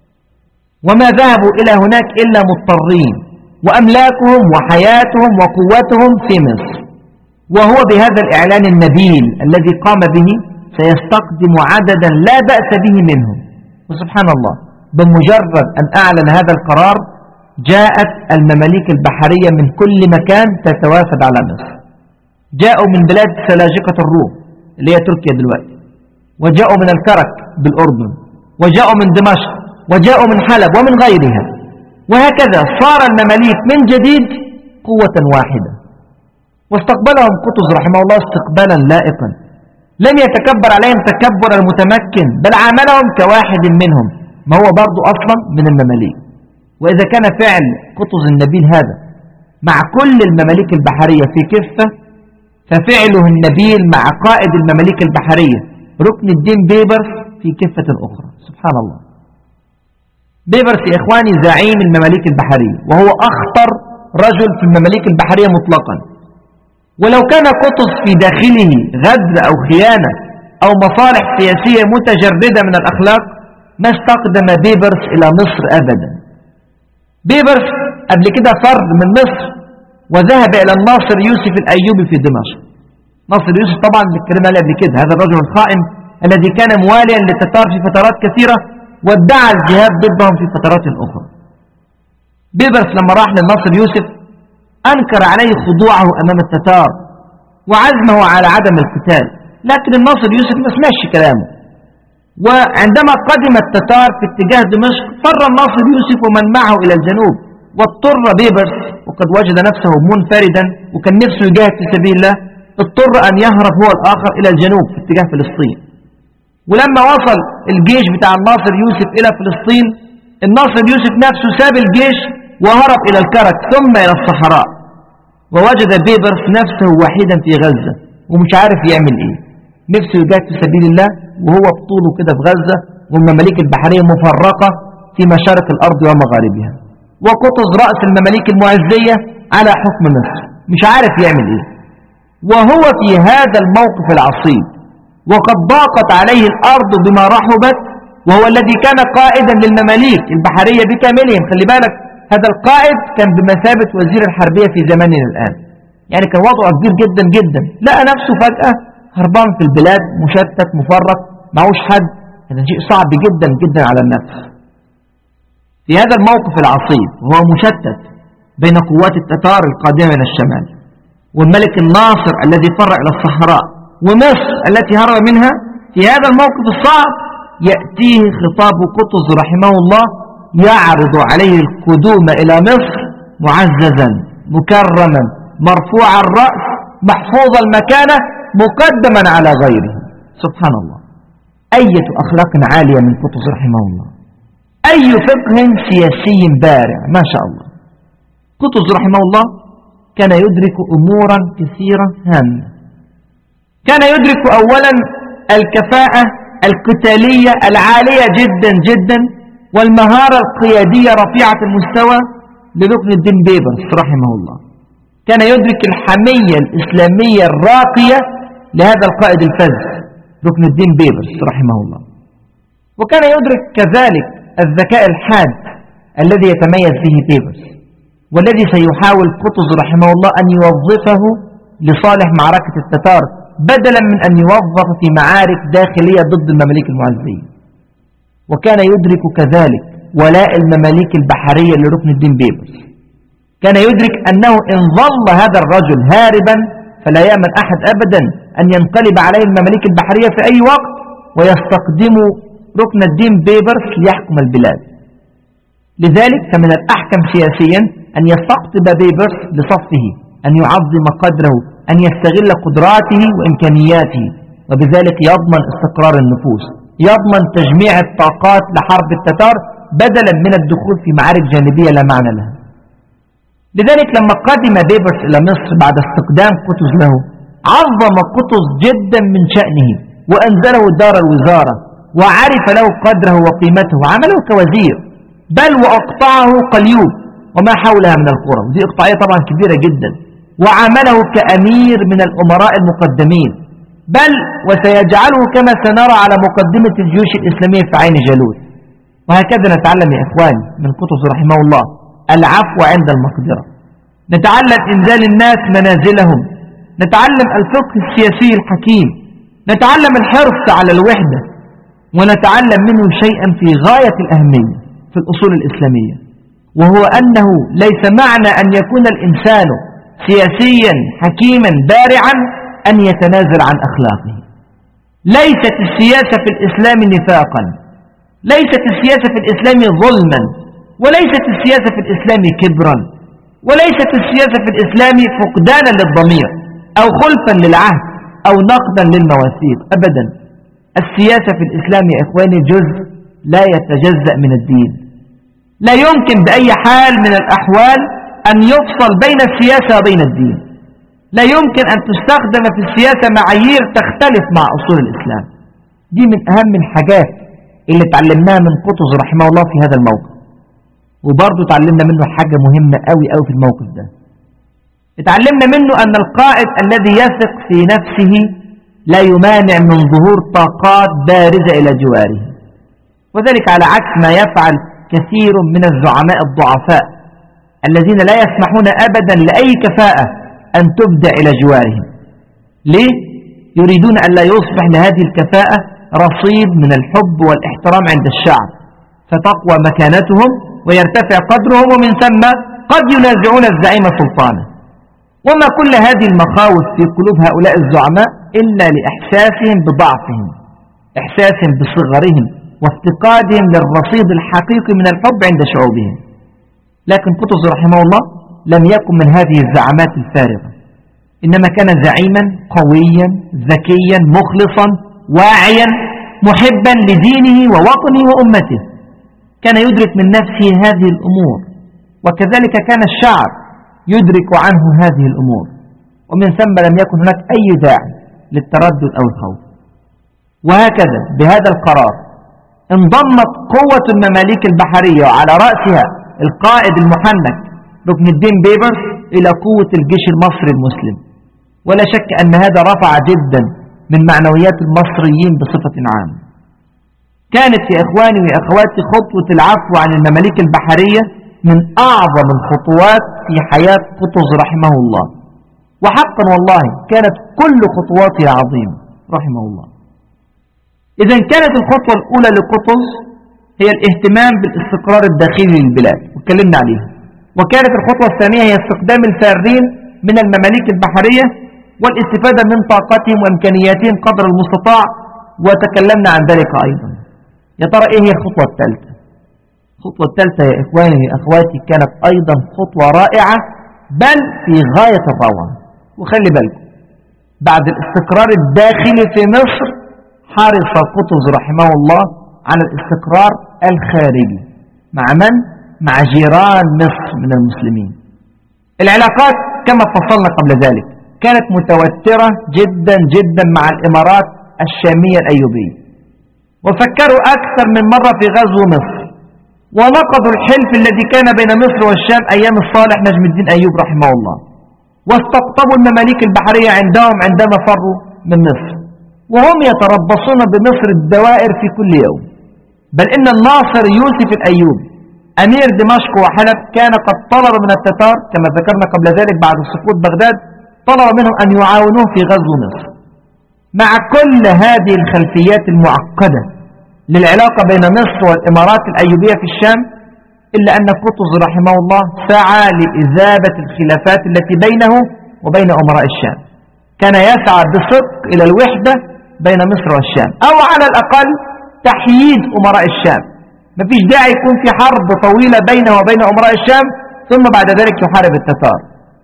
وما ذهبوا إلى هناك إلا مضطرين، وأملاكهم وحياتهم وقوتهم في مصر. وهو بهذا الإعلان النبيل الذي قام به سيستقدم عددا لا بأس به منهم. وسبحان الله، بمجرد أن أعلن هذا القرار جاءت المماليك البحرية من كل مكان تتوافد على مصر. جاءوا من بلاد سلاجقة الروم اللي هي تركيا دلوقتي، وجاءوا من الكرك بالأردن، وجاءوا من دمشق، وجاءوا من حلب ومن غيرها، وهكذا صار المماليك من جديد قوة واحدة. واستقبلهم قطز رحمه الله استقبالا لائقا، لم يتكبر عليهم تكبر المتمكن، بل عاملهم كواحد منهم، ما هو برضو أصلا من المماليك. وإذا كان فعل قطز النبيل هذا مع كل المماليك البحرية في كفة، ففعله النبيل مع قائد المماليك البحرية ركن الدين بيبرس في كفة أخرى. سبحان الله. بيبرس يا إخواني زعيم المماليك البحرية، وهو أخطر رجل في المماليك البحرية مطلقا. ولو كان قطز في داخله غدر أو خيانة أو مصالح سياسية متجردة من الأخلاق ما استقدم بيبرس إلى مصر أبدا. بيبرس قبل كده فر من مصر وذهب إلى الناصر يوسف الأيوبي في دمشق. ناصر يوسف طبعا اللي اتكلمنا عليه قبل كده، هذا الرجل الخائن الذي كان مواليا للتتار في فترات كثيرة وادعى الجهاد ضدهم في فترات أخرى. بيبرس لما راح للناصر يوسف أنكر عليه خضوعه أمام التتار وعزمه على عدم القتال، لكن الناصر يوسف ما سمعش كلامه. وعندما قدم التتار في اتجاه دمشق فر الناصر يوسف ومن معه إلى الجنوب، واضطر بيبرس وقد وجد نفسه منفردا وكان نفسه يجاهد في سبيل الله، اضطر أن يهرب هو الآخر إلى الجنوب في اتجاه فلسطين. ولما وصل الجيش بتاع الناصر يوسف إلى فلسطين، الناصر يوسف نفسه ساب الجيش وهرب إلى الكرك ثم إلى الصحراء، ووجد بيبرس نفسه وحيدا في غزة ومش عارف يعمل إيه. نفسه يجاهد في سبيل الله وهو بطوله كده في غزة، والمماليك البحرية مفرقة في مشارق الأرض ومغاربها، وقطز رأس المماليك المعزية على حكم مصر مش عارف يعمل إيه. وهو في هذا الموقف العصيب وقد ضاقت عليه الأرض بما رحبت، وهو الذي كان قائدا للمماليك البحرية بكاملهم. خلي بالك هذا القائد كان بمثابة وزير الحربية في زماننا الآن، يعني كان وضعه كبير جدا جدا. لقى نفسه فجأة هربان في البلاد، مشتت مفرق معوش حد. هذا شيء صعب جدا جدا على النفس. في هذا الموقف العصيب وهو مشتت بين قوات التتار القادمة من الشمال والملك الناصر الذي فر إلى الصحراء ومصر التي هرب منها، في هذا الموقف الصعب يأتيه خطاب قطز رحمه الله يعرض عليه القدوم إلى مصر معززا مكرما مرفوع الرأس محفوظ المكانة مقدما على غيره. سبحان الله. أية أخلاق عالية من قطز رحمه الله، أي فقه سياسي بارع ما شاء الله. قطز رحمه الله كان يدرك أمورا كثيرة هامة. كان يدرك أولا الكفاءة القتالية العالية جدا جدا والمهارة القيادية رفيعة المستوى لركن الدين بيبرس رحمه الله. كان يدرك الحمية الإسلامية الراقية لهذا القائد الفذ ركن الدين بيبرس رحمه الله. وكان يدرك كذلك الذكاء الحاد الذي يتميز به بيبرس، والذي سيحاول قطز رحمه الله أن يوظفه لصالح معركة التتار بدلا من أن يوظف في معارك داخلية ضد المماليك المعزية. وكان يدرك كذلك ولاء المماليك البحرية لركن الدين بيبرس. كان يدرك أنه إن ظل هذا الرجل هاربا فلا يأمن أحد أبدا أن ينقلب عليه المماليك البحرية في أي وقت ويستقدم ركن الدين بيبرس ليحكم البلاد. لذلك فمن الأحكم سياسيا أن يستقطب بيبرس لصفه، أن يعظم قدره، أن يستغل قدراته وإمكانياته، وبذلك يضمن استقرار النفوس، يضمن تجميع الطاقات لحرب التتار بدلا من الدخول في معارك جانبية لا معنى لها. لذلك لما قدم بيبرس إلى مصر بعد استقدام قطز له عظم قطز جدا من شأنه وأنزله دار الوزارة وعرف له قدره وقيمته وعمله كوزير، بل وأقطعه قليوب وما حولها من القرى، ودي إقطاعية طبعا كبيرة جدا، وعمله كأمير من الأمراء المقدمين، بل وسيجعله كما سنرى على مقدمة الجيوش الإسلامية في عين جالوت. وهكذا نتعلم يا إخواني من قطز رحمه الله العفو عند المقدرة، نتعلم إنزال الناس منازلهم، نتعلم الفقه السياسي الحكيم، نتعلم الحرص على الوحدة، ونتعلم منه شيئا في غاية الأهمية في الأصول الإسلامية، وهو أنه ليس معنى أن يكون الإنسان سياسيا حكيما بارعا أن يتنازل عن أخلاقه. ليست السياسة في الإسلام نفاقا، ليست السياسة في الإسلام ظلما، وليست السياسة في الإسلام كبرا، وليست السياسة في الإسلام فقدانا للضمير أو خلفا للعهد أو نقدا للمواثيق أبدا. السياسة في الإسلام يا إخواني جزء لا يتجزأ من الدين. لا يمكن بأي حال من الأحوال أن يفصل بين السياسة وبين الدين. لا يمكن أن تستخدم في السياسة معايير تختلف مع أصول الإسلام. دي من أهم الحاجات اللي تعلمناها من قطز رحمه الله في هذا الموقف. وبرضه تعلمنا منه حاجة مهمة قوي قوي في الموقف ده. اتعلمنا منه أن القائد الذي يثق في نفسه لا يمانع من ظهور طاقات بارزة إلى جواره، وذلك على عكس ما يفعل كثير من الزعماء الضعفاء الذين لا يسمحون أبدا لأي كفاءة أن تبدأ إلى جوارهم. ليه؟ يريدون أن لا يصبح لهذه الكفاءة رصيد من الحب والاحترام عند الشعب، فتقوى مكانتهم ويرتفع قدرهم، ومن ثم قد ينازعون الزعيم سلطانه. وما كل هذه المخاوف في قلوب هؤلاء الزعماء إلا لإحساسهم بضعفهم، إحساسهم بصغرهم وافتقادهم للرصيد الحقيقي من الحب عند شعوبهم. لكن قطز رحمه الله لم يكن من هذه الزعامات الفارغة، إنما كان زعيما قويا ذكيا مخلصا واعيا محبا لدينه ووطنه وأمته. كان يدرك من نفسه هذه الأمور، وكذلك كان الشعب يدرك عنه هذه الأمور، ومن ثم لم يكن هناك أي داعي للتردد أو الخوف. وهكذا بهذا القرار انضمت قوة المماليك البحرية وعلى رأسها القائد المحنك ركن الدين بيبرس إلى قوة الجيش المصري المسلم. ولا شك أن هذا رفع جدا من معنويات المصريين بصفة عامة. كانت يا إخواني وأخواتي خطوة العفو عن المماليك البحرية من أعظم الخطوات في حياة قطز رحمه الله، وحقا والله كانت كل خطواتها عظيمة رحمه الله. إذن كانت الخطوة الأولى لقطز هي الاهتمام بالاستقرار الداخلي للبلاد واتكلمنا عليها، وكانت الخطوة الثانية هي استخدام الفارين من المماليك البحرية والاستفادة من طاقتهم وإمكانياتهم قدر المستطاع، وتكلمنا عن ذلك أيضا. يا ترى إيه هي الخطوة الثالثة؟ الخطوة الثالثة يا إخواني وأخواتي كانت أيضا خطوة رائعة بل في غاية الروعة. وخلي بالكم بعد الاستقرار الداخلي في مصر حرص قطز رحمه الله على الاستقرار الخارجي. مع من؟ مع جيران مصر من المسلمين. العلاقات كما فصلنا قبل ذلك كانت متوترة جدا جدا مع الإمارات الشامية الأيوبية، وفكروا أكثر من مرة في غزو مصر، ونقضوا الحلف الذي كان بين مصر والشام أيام الصالح نجم الدين أيوب رحمه الله، واستقطبوا المماليك البحرية عندهم عندما فروا من مصر، وهم يتربصون بمصر الدوائر في كل يوم. بل إن الناصر يوسف الأيوبي أمير دمشق وحلب كان قد طلب من التتار كما ذكرنا قبل ذلك بعد سقوط بغداد، طلب منهم أن يعاونوه في غزو مصر. مع كل هذه الخلفيات المعقدة للعلاقة بين مصر والإمارات الأيوبية في الشام، إلا أن قطز رحمه الله سعى لإذابة الخلافات التي بينه وبين أمراء الشام. كان يسعى بصدق إلى الوحدة بين مصر والشام، أو على الأقل تحييد أمراء الشام. مفيش داعي يكون في حرب طويلة بينه وبين أمراء الشام ثم بعد ذلك يحارب التتار.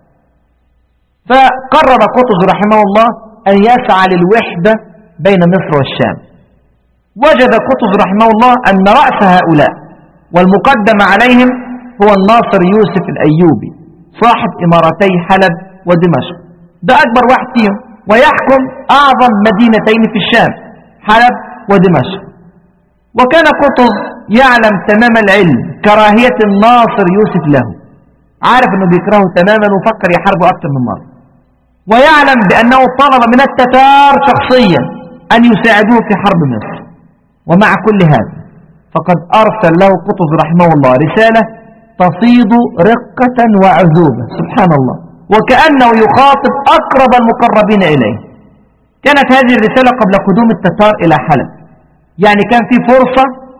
فقرر قطز رحمه الله أن يسعى للوحدة بين مصر والشام. وجد قطز رحمه الله أن رأس هؤلاء والمقدم عليهم هو الناصر يوسف الأيوبي صاحب إمارتي حلب ودمشق، ده أكبر واحد فيهم ويحكم أعظم مدينتين في الشام حلب ودمشق. وكان قطز يعلم تمام العلم كراهية الناصر يوسف له، عارف أنه بيكرهه تماما وفكر يحاربه أكثر من مرة، ويعلم بأنه طلب من التتار شخصيا أن يساعدوه في حرب مصر. ومع كل هذا فقد أرسل له قطز رحمه الله رسالة تفيض رقة وعذوبة سبحان الله، وكأنه يخاطب أقرب المقربين إليه. كانت هذه الرسالة قبل قدوم التتار إلى حلب، يعني كان في فرصة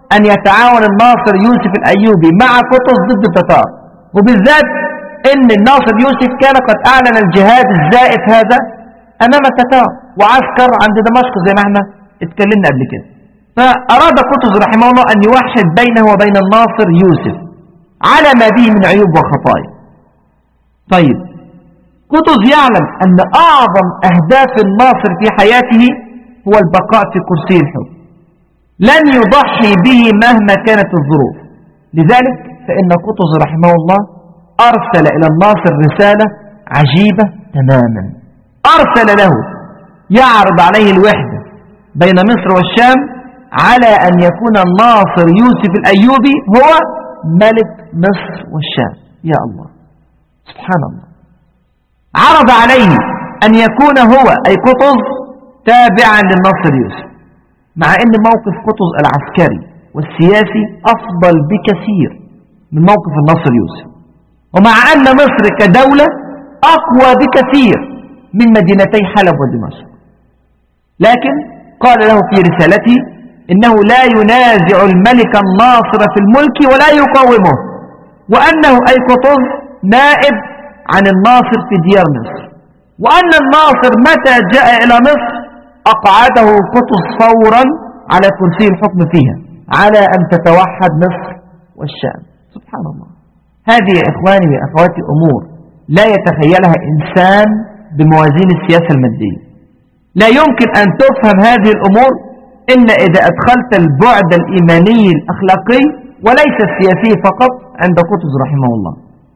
أن يتعاون الناصر يوسف الأيوبي مع قطز ضد التتار، وبالذات أن الناصر يوسف كان قد أعلن الجهاد الزائف هذا أمام التتار وعسكر عند دمشق زي ما احنا اتكلمنا قبل كده. فأراد قطز رحمه الله أن يوحد بينه وبين الناصر يوسف على ما به من عيوب وخطايا. طيب قطز يعلم أن أعظم أهداف الناصر في حياته هو البقاء في كرسي الحكم، لن يضحي به مهما كانت الظروف. لذلك فإن قطز رحمه الله أرسل إلى الناصر رسالة عجيبة تماما، أرسل له يعرض عليه الوحدة بين مصر والشام على أن يكون الناصر يوسف الأيوبي هو ملك مصر والشام. يا الله سبحان الله، عرض عليه أن يكون هو أي قطز تابعا للناصر يوسف، مع أن موقف قطز العسكري والسياسي أفضل بكثير من موقف الناصر يوسف، ومع أن مصر كدولة أقوى بكثير من مدينتي حلب ودمشق. لكن قال له في رسالته إنه لا ينازع الملك الناصر في الملك ولا يقاومه، وأنه أي قطز نائب عن الناصر في ديار مصر، وأن الناصر متى جاء إلى مصر أقعده قطز فورا على كرسي الحكم فيها على أن تتوحد مصر والشام. سبحان الله، هذه يا إخواني وأخواتي أمور لا يتخيلها إنسان بموازين السياسة المادية. لا يمكن أن تفهم هذه الأمور إلا إذا أدخلت البعد الإيماني الأخلاقي وليس السياسي فقط عند قطز رحمه الله.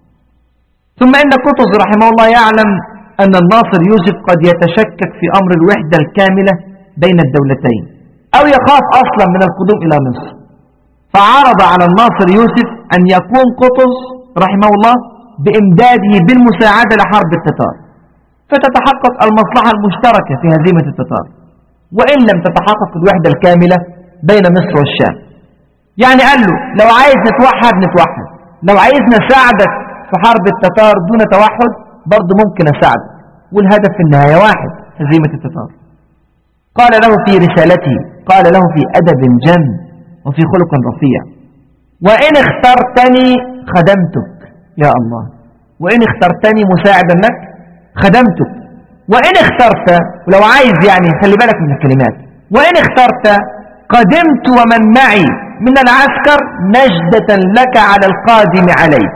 ثم إن قطز رحمه الله يعلم أن الناصر يوسف قد يتشكك في أمر الوحدة الكاملة بين الدولتين أو يخاف أصلا من القدوم إلى مصر، فعرض على الناصر يوسف أن يقوم قطز رحمه الله بإمداده بالمساعدة لحرب التتار، فتتحقق المصلحة المشتركة في هزيمة التتار، وإن لم تتحقق الوحدة الكاملة بين مصر والشام. يعني قال له لو عايز نتوحد نتوحد، لو عايز نساعدك في حرب التتار دون توحد برضه ممكن أساعدك، والهدف في النهاية واحد، هزيمة التتار. قال له في رسالته، قال له في أدب جم وفي خلق رفيع: وإن اخترتني خدمتك. يا الله، وإن اخترتني مساعدا لك خدمتك، وإن اخترت، ولو عايز يعني خلي بالك من الكلمات، وإن اخترت قدمت ومن معي من العسكر نجدة لك على القادم عليك،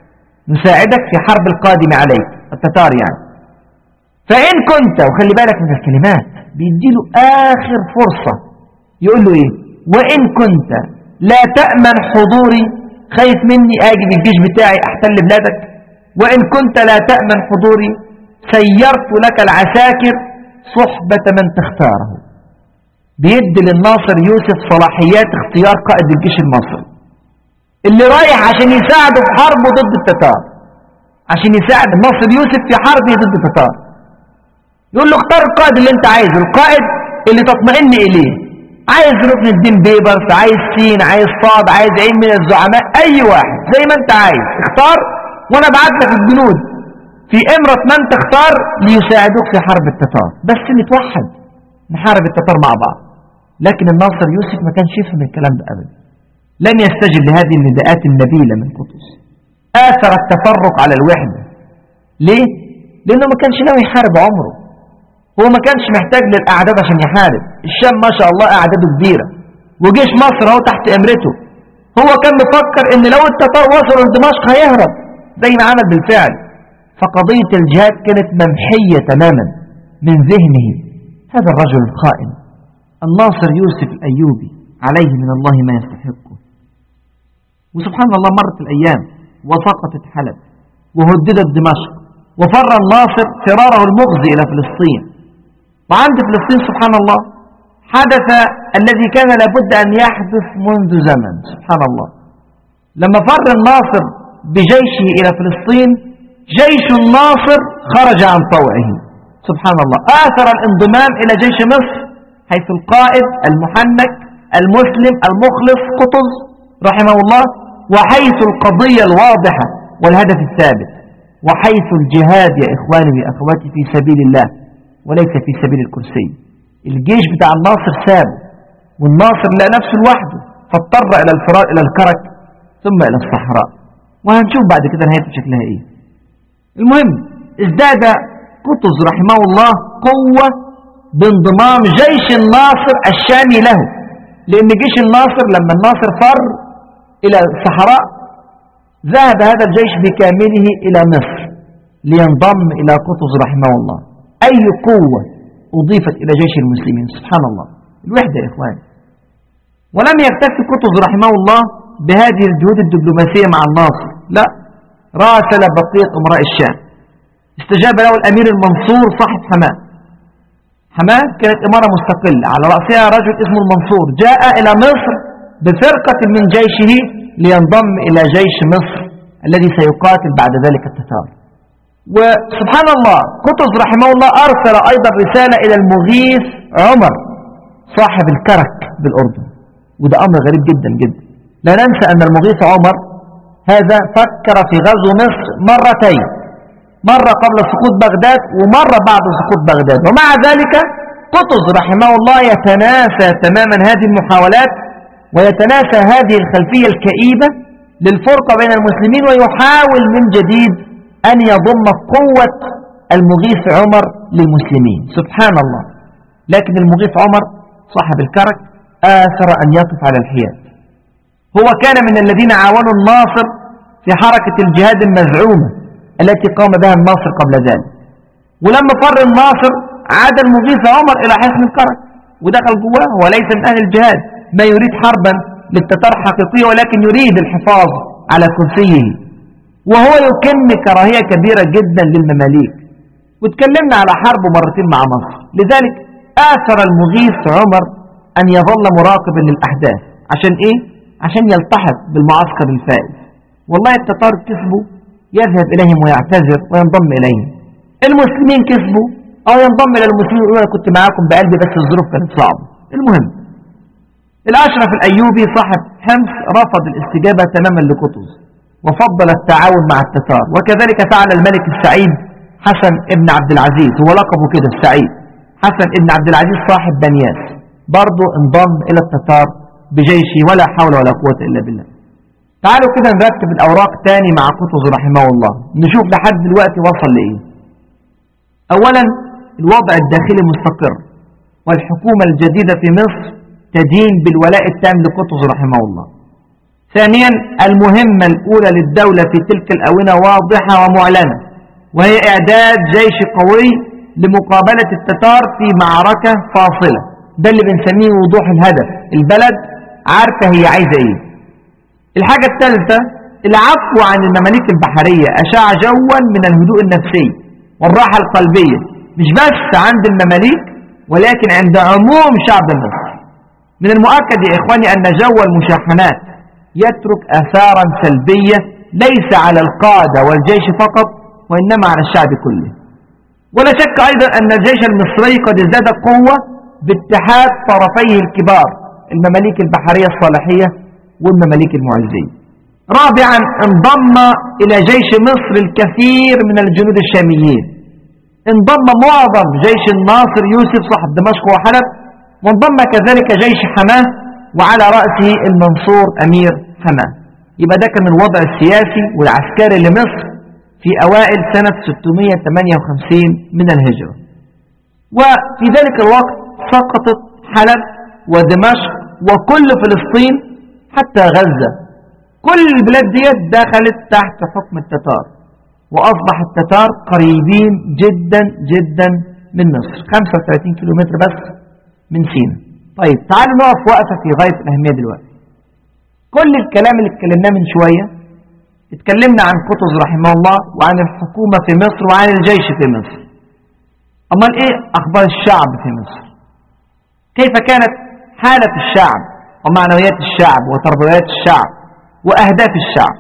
نساعدك في حرب القادم عليك التتار يعني. فإن كنت، وخلي بالك من الكلمات، بيديله آخر فرصة، يقول له إيه؟ وإن كنت لا تأمن حضوري، خايف مني آجي بالجيش بتاعي أحتل بلادك، وإن كنت لا تأمن حضوري سيرت لك العساكر صحبة من تختاره. بيدي للناصر يوسف صلاحيات اختيار قائد الجيش المصري اللي رايح عشان يساعده في حربه ضد التتار، عشان يساعد الناصر يوسف في حربه ضد التتار. يقول له اختار القائد اللي انت عايزه، القائد اللي تطمئن اليه، عايز ركن الدين بيبرس، عايز سين، عايز صاد، عايز عين من الزعماء، اي واحد زي ما انت عايز اختار، وانا ابعت لك الجنود في امرة من تختار ليساعدوك في حرب التتار، بس نتوحد نحارب التتار مع بعض. لكن الناصر يوسف ما كانش يفهم الكلام ده ابدا، لن يستجب لهذه النداءات النبيلة من قطز، آثر التفرق على الوحدة. ليه؟ لأنه ما كانش ناوي يحارب عمره، هو ما كانش محتاج للأعداد عشان يحارب. الشام ما شاء الله أعداده كبيرة، وجيش مصر هو تحت إمرته. هو كان مفكر إن لو التتار وصلوا لدمشق هيهرب زي ما عمل بالفعل. فقضية الجهاد كانت ممحية تماما من ذهنه. هذا الرجل الخائن الناصر يوسف الأيوبي عليه من الله ما يستحقه. وسبحان الله مرت الأيام وسقطت حلب وهددت دمشق، وفر الناصر فراره المخزي إلى فلسطين. وعند فلسطين سبحان الله حدث الذي كان لابد أن يحدث منذ زمن. سبحان الله، لما فر الناصر بجيشه إلى فلسطين، جيش الناصر خرج عن طوعه. سبحان الله، آثر الانضمام إلى جيش مصر، حيث القائد المحنك المسلم المخلص قطز رحمه الله، وحيث القضية الواضحة والهدف الثابت، وحيث الجهاد يا إخواني وأخواتي في سبيل الله وليس في سبيل الكرسي. الجيش بتاع الناصر ساب، والناصر لا نفسه لوحده، فاضطر إلى الفرار إلى الكرك ثم إلى الصحراء، وهنشوف بعد كده نهايته شكلها إيه. المهم ازداد قطز رحمه الله قوة بانضمام جيش الناصر الشامي له، لأن جيش الناصر لما الناصر فر إلى الصحراء ذهب هذا الجيش بكامله إلى مصر لينضم إلى قطز رحمه الله. أي قوة أضيفت إلى جيش المسلمين، سبحان الله، الوحدة يا إخواني. ولم يكتفي قطز رحمه الله بهذه الجهود الدبلوماسية مع الناصر، لا، راسل بقية أمراء الشام. استجاب له الأمير المنصور صاحب حماة. حماة كانت إمارة مستقلة على رأسها رجل اسمه المنصور، جاء إلى مصر بفرقة من جيشه لينضم إلى جيش مصر الذي سيقاتل بعد ذلك التتار. وسبحان الله قطز رحمه الله أرسل أيضا رسالة إلى المغيث عمر صاحب الكرك بالأردن، وده أمر غريب جدا جدا. لا ننسى أن المغيث عمر هذا فكر في غزو مصر مرتين، مرة قبل سقوط بغداد ومرة بعد سقوط بغداد، ومع ذلك قطز رحمه الله يتناسى تماما هذه المحاولات ويتناسى هذه الخلفية الكئيبة للفرقة بين المسلمين، ويحاول من جديد أن يضم قوة المغيث عمر للمسلمين، سبحان الله. لكن المغيث عمر صاحب الكرك آثر أن يقف على الحياد. هو كان من الذين عاونوا الناصر في حركة الجهاد المزعومة التي قام بها الناصر قبل ذلك. ولما فر الناصر عاد المغيث عمر إلى حصن الكرك ودخل جواه، وليس من أهل الجهاد، ما يريد حربا للتتار حقيقية، ولكن يريد الحفاظ على كرسيه، وهو يكن كراهية كبيرة جدا للمماليك. واتكلمنا على حرب مرتين مع مصر، لذلك آثر المغيث عمر أن يظل مراقبا للأحداث. عشان إيه؟ عشان يلتحق بالمعسكر الفائز. والله التتار كسبوا يذهب إليهم ويعتذر وينضم إليهم، المسلمين كسبوا أو ينضم إلى المسلمين ويقول أنا كنت معاكم بقلبي بس الظروف كانت صعبة. المهم الأشرف الأيوبي صاحب حمص رفض الاستجابة تماما لقطز وفضل التعاون مع التتار، وكذلك فعل الملك السعيد حسن ابن عبد العزيز، هو لقبه كده السعيد، حسن ابن عبد العزيز صاحب بنياس، برضه انضم إلى التتار بجيشه، ولا حول ولا قوة إلا بالله. تعالوا كده نرتب الأوراق تاني مع قطز رحمه الله، نشوف لحد دلوقتي وصل لإيه. أولا الوضع الداخلي مستقر، والحكومة الجديدة في مصر تدين بالولاء التام لقطز رحمه الله. ثانيا المهمة الأولى للدولة في تلك الآونة واضحة ومعلنة، وهي إعداد جيش قوي لمقابلة التتار في معركة فاصلة، ده اللي بنسميه وضوح الهدف، البلد عارفة هي عايزة إيه. الحاجة الثالثة العفو عن المماليك البحرية أشاع جوا من الهدوء النفسي والراحة القلبية، مش بس عند المماليك ولكن عند عموم شعب مصر. من المؤكد يا إخواني أن جو المشاحنات يترك آثارا سلبية ليس على القادة والجيش فقط، وإنما على الشعب كله. ولا شك أيضا أن الجيش المصري قد ازداد قوة باتحاد طرفيه الكبار، المماليك البحرية الصالحية والمماليك المعزية. رابعا انضم إلى جيش مصر الكثير من الجنود الشاميين، انضم معظم جيش الناصر يوسف صاحب دمشق وحلب، وانضم كذلك جيش حماه وعلى رأسه المنصور أمير حماه. يبقى ده كان الوضع السياسي والعسكري لمصر في أوائل سنة ستمائة وثمانية وخمسين من الهجرة. وفي ذلك الوقت سقطت حلب ودمشق وكل فلسطين حتى غزة، كل البلاد دي دخلت تحت حكم التتار، وأصبح التتار قريبين جدا جدا من مصر، خمسة وثلاثين كيلومتر بس من سيناء. طيب تعالوا نقف وقفة في غاية الأهمية دلوقتي. كل الكلام اللي اتكلمناه من شوية اتكلمنا عن قطز رحمه الله وعن الحكومة في مصر وعن الجيش في مصر. أمال إيه أخبار الشعب في مصر؟ كيف كانت حالة الشعب ومعنويات الشعب وتربويات الشعب وأهداف الشعب؟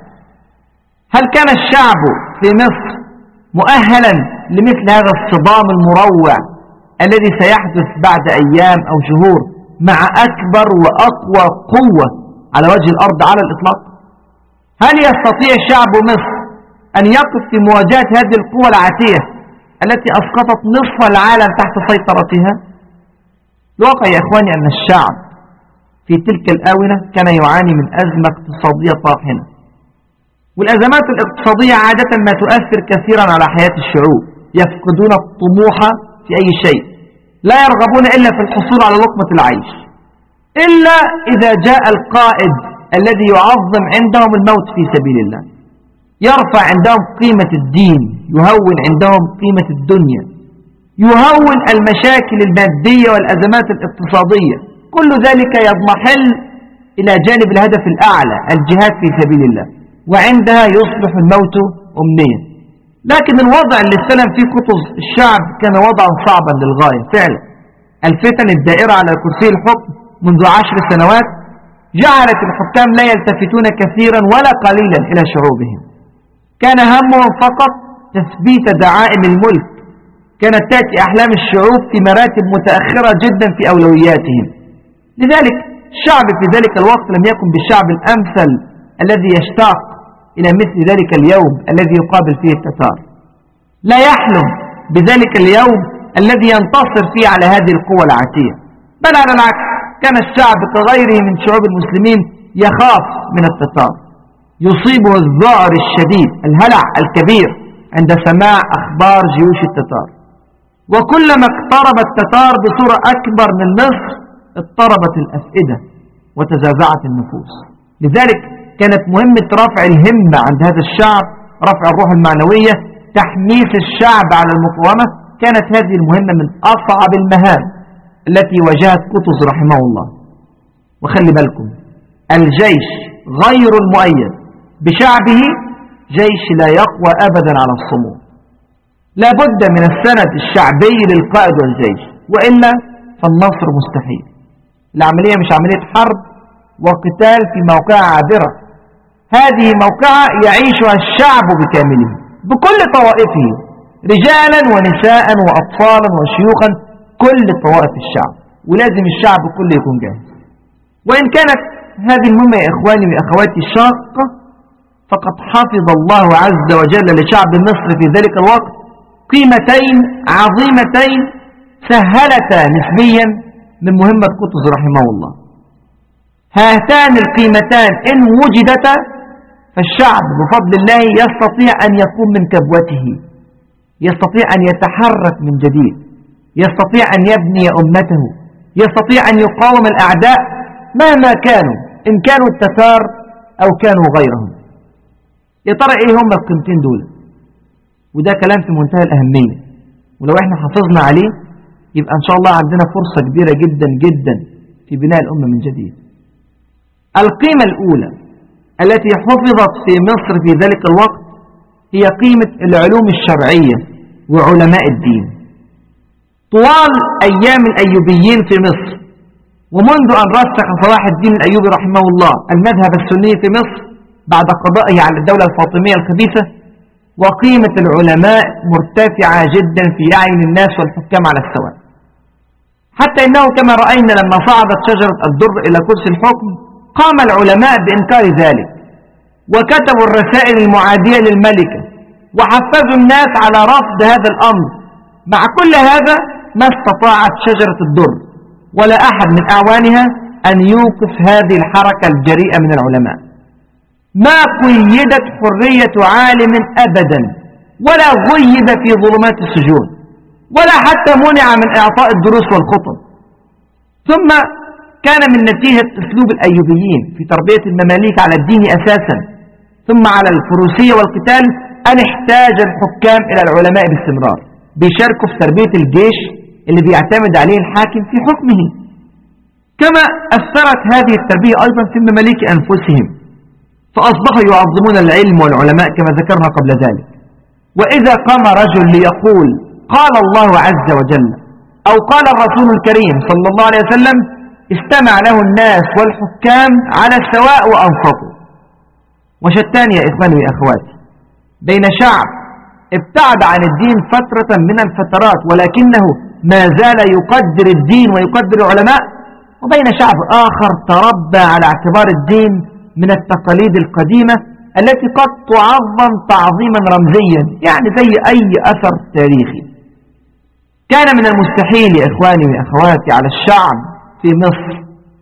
هل كان الشعب في مصر مؤهلا لمثل هذا الصدام المروع الذي سيحدث بعد أيام أو شهور مع أكبر وأقوى قوة على وجه الأرض على الإطلاق؟ هل يستطيع شعب مصر أن يقف في مواجهة هذه القوة العاتية التي أسقطت نصف العالم تحت سيطرتها؟ الواقع يا إخواني أن الشعب في تلك الآونة كان يعاني من أزمة اقتصادية طاحنة، والأزمات الاقتصادية عادة ما تؤثر كثيرا على حياة الشعوب، يفقدون الطموح في أي شيء، لا يرغبون إلا في الحصول على لقمة العيش، إلا إذا جاء القائد الذي يعظم عندهم الموت في سبيل الله، يرفع عندهم قيمة الدين، يهون عندهم قيمة الدنيا، يهون المشاكل المادية والأزمات الاقتصادية، كل ذلك يضمحل إلى جانب الهدف الأعلى الجهاد في سبيل الله، وعندها يصبح الموت أمنيا. لكن الوضع اللي استلم فيه قطز الشعب كان وضعا صعبا للغاية فعلا. الفتن الدائرة على كرسي الحكم منذ عشر سنوات جعلت الحكام لا يلتفتون كثيرا ولا قليلا إلى شعوبهم، كان همهم فقط تثبيت دعائم الملك، كانت تأتي أحلام الشعوب في مراتب متأخرة جدا في أولوياتهم. لذلك الشعب في ذلك الوقت لم يكن بالشعب الأمثل الذي يشتاق إلى مثل ذلك اليوم الذي يقابل فيه التتار، لا يحلم بذلك اليوم الذي ينتصر فيه على هذه القوة العاتية، بل على العكس كان الشعب كغيره من شعوب المسلمين يخاف من التتار، يصيبه الذعر الشديد، الهلع الكبير عند سماع أخبار جيوش التتار. وكلما اقترب التتار بصورة أكبر من مصر اضطربت الأفئدة وتزعزعت النفوس. لذلك كانت مهمة رفع الهمة عند هذا الشعب، رفع الروح المعنوية، تحميس الشعب على المقاومة، كانت هذه المهمة من أصعب المهام التي واجهت قطز رحمه الله. وخلي بالكم، الجيش غير المؤيد بشعبه جيش لا يقوى أبدا على الصمود، لا بد من السند الشعبي للقائد والجيش، وإلا فالنصر مستحيل. العملية مش عملية حرب وقتال في موقعة عابرة، هذه موقعة يعيشها الشعب بكامله بكل طوائفه، رجالا ونساء وأطفالا وشيوخا، كل طوائف الشعب، ولازم الشعب كله يكون جاهز. وإن كانت هذه المهمة يا إخواني وأخواتي شاقة، فقد حفظ الله عز وجل لشعب مصر في ذلك الوقت قيمتين عظيمتين سهلتا نسبيا من مهمة قطز رحمه الله. هاتان القيمتان إن وجدتا فالشعب بفضل الله يستطيع أن يقوم من كبوته، يستطيع أن يتحرك من جديد، يستطيع أن يبني أمته، يستطيع أن يقاوم الأعداء مهما كانوا، إن كانوا التتار أو كانوا غيرهم. يا ترى إيه هم القيمتين دول؟ وده كلام في منتهى الأهمية، ولو إحنا حافظنا عليه يبقى إن شاء الله عندنا فرصة كبيرة جدا جدا في بناء الأمة من جديد. القيمة الأولى التي حفظت في مصر في ذلك الوقت هي قيمة العلوم الشرعية وعلماء الدين. طوال أيام الأيوبيين في مصر، ومنذ أن رسخ صلاح الدين الأيوبي رحمه الله المذهب السني في مصر بعد قضائه على الدولة الفاطمية الخبيثة، وقيمة العلماء مرتفعة جدا في أعين الناس والحكام على السواء، حتى إنه كما رأينا لما صعدت شجرة الدر إلى كرسي الحكم قام العلماء بإنكار ذلك، وكتبوا الرسائل المعادية للملكة، وحفزوا الناس على رفض هذا الأمر. مع كل هذا ما استطاعت شجرة الدر ولا أحد من أعوانها أن يوقف هذه الحركة الجريئة من العلماء. ما قيدت حرية عالم أبدا، ولا غيب في ظلمات السجون، ولا حتى منع من إعطاء الدروس والخطب. ثم كان من نتيجة أسلوب الأيوبيين في تربية المماليك على الدين أساسا، ثم على الفروسية والقتال، أن احتاج الحكام إلى العلماء باستمرار، بيشاركوا في تربية الجيش اللي بيعتمد عليه الحاكم في حكمه. كما أثرت هذه التربية أيضا في المماليك أنفسهم، فأصبحوا يعظمون العلم والعلماء كما ذكرنا قبل ذلك. وإذا قام رجل ليقول قال الله عز وجل أو قال الرسول الكريم صلى الله عليه وسلم، استمع له الناس والحكام على السواء وأنصتوا. وشتان يا إخواني وأخواتي بين شعب ابتعد عن الدين فترة من الفترات ولكنه ما زال يقدر الدين ويقدر العلماء، وبين شعب آخر تربى على اعتبار الدين من التقاليد القديمة التي قد تعظم تعظيما رمزيا، يعني زي أي أثر تاريخي. كان من المستحيل يا إخواني وأخواتي على الشعب في مصر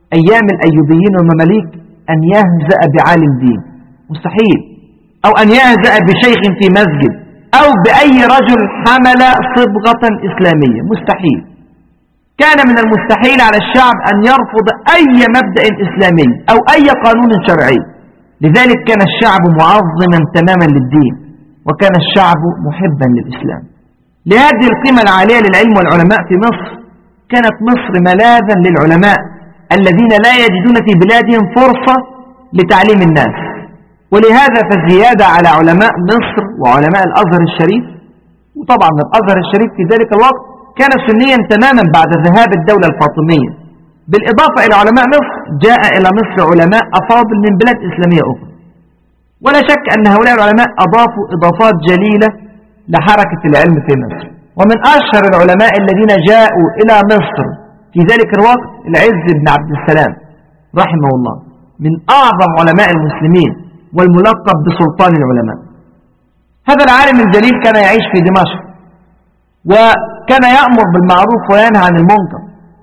أيام الأيوبيين والمماليك أن يهزأ بعالم دين، مستحيل، أو أن يهزأ بشيخ في مسجد أو بأي رجل حمل صبغة إسلامية، مستحيل. كان من المستحيل على الشعب أن يرفض أي مبدأ إسلامي أو أي قانون شرعي. لذلك كان الشعب معظما تماما للدين، وكان الشعب محبا للإسلام. لهذه القيمة العالية للعلم والعلماء في مصر كانت مصر ملاذا للعلماء الذين لا يجدون في بلادهم فرصة لتعليم الناس. ولهذا فالزيادة على علماء مصر وعلماء الأزهر الشريف، وطبعا الأزهر الشريف في ذلك الوقت كان سنيا تماما بعد ذهاب الدولة الفاطمية، بالإضافة إلى علماء مصر جاء إلى مصر علماء أفاضل من بلاد إسلامية أخرى. ولا شك أن هؤلاء العلماء أضافوا إضافات جليلة لحركة العلم في مصر. ومن أشهر العلماء الذين جاءوا إلى مصر في ذلك الوقت العز بن عبد السلام رحمه الله، من أعظم علماء المسلمين والملقب بسلطان العلماء. هذا العالم الجليل كان يعيش في دمشق، وكان يأمر بالمعروف وينهى عن المنكر،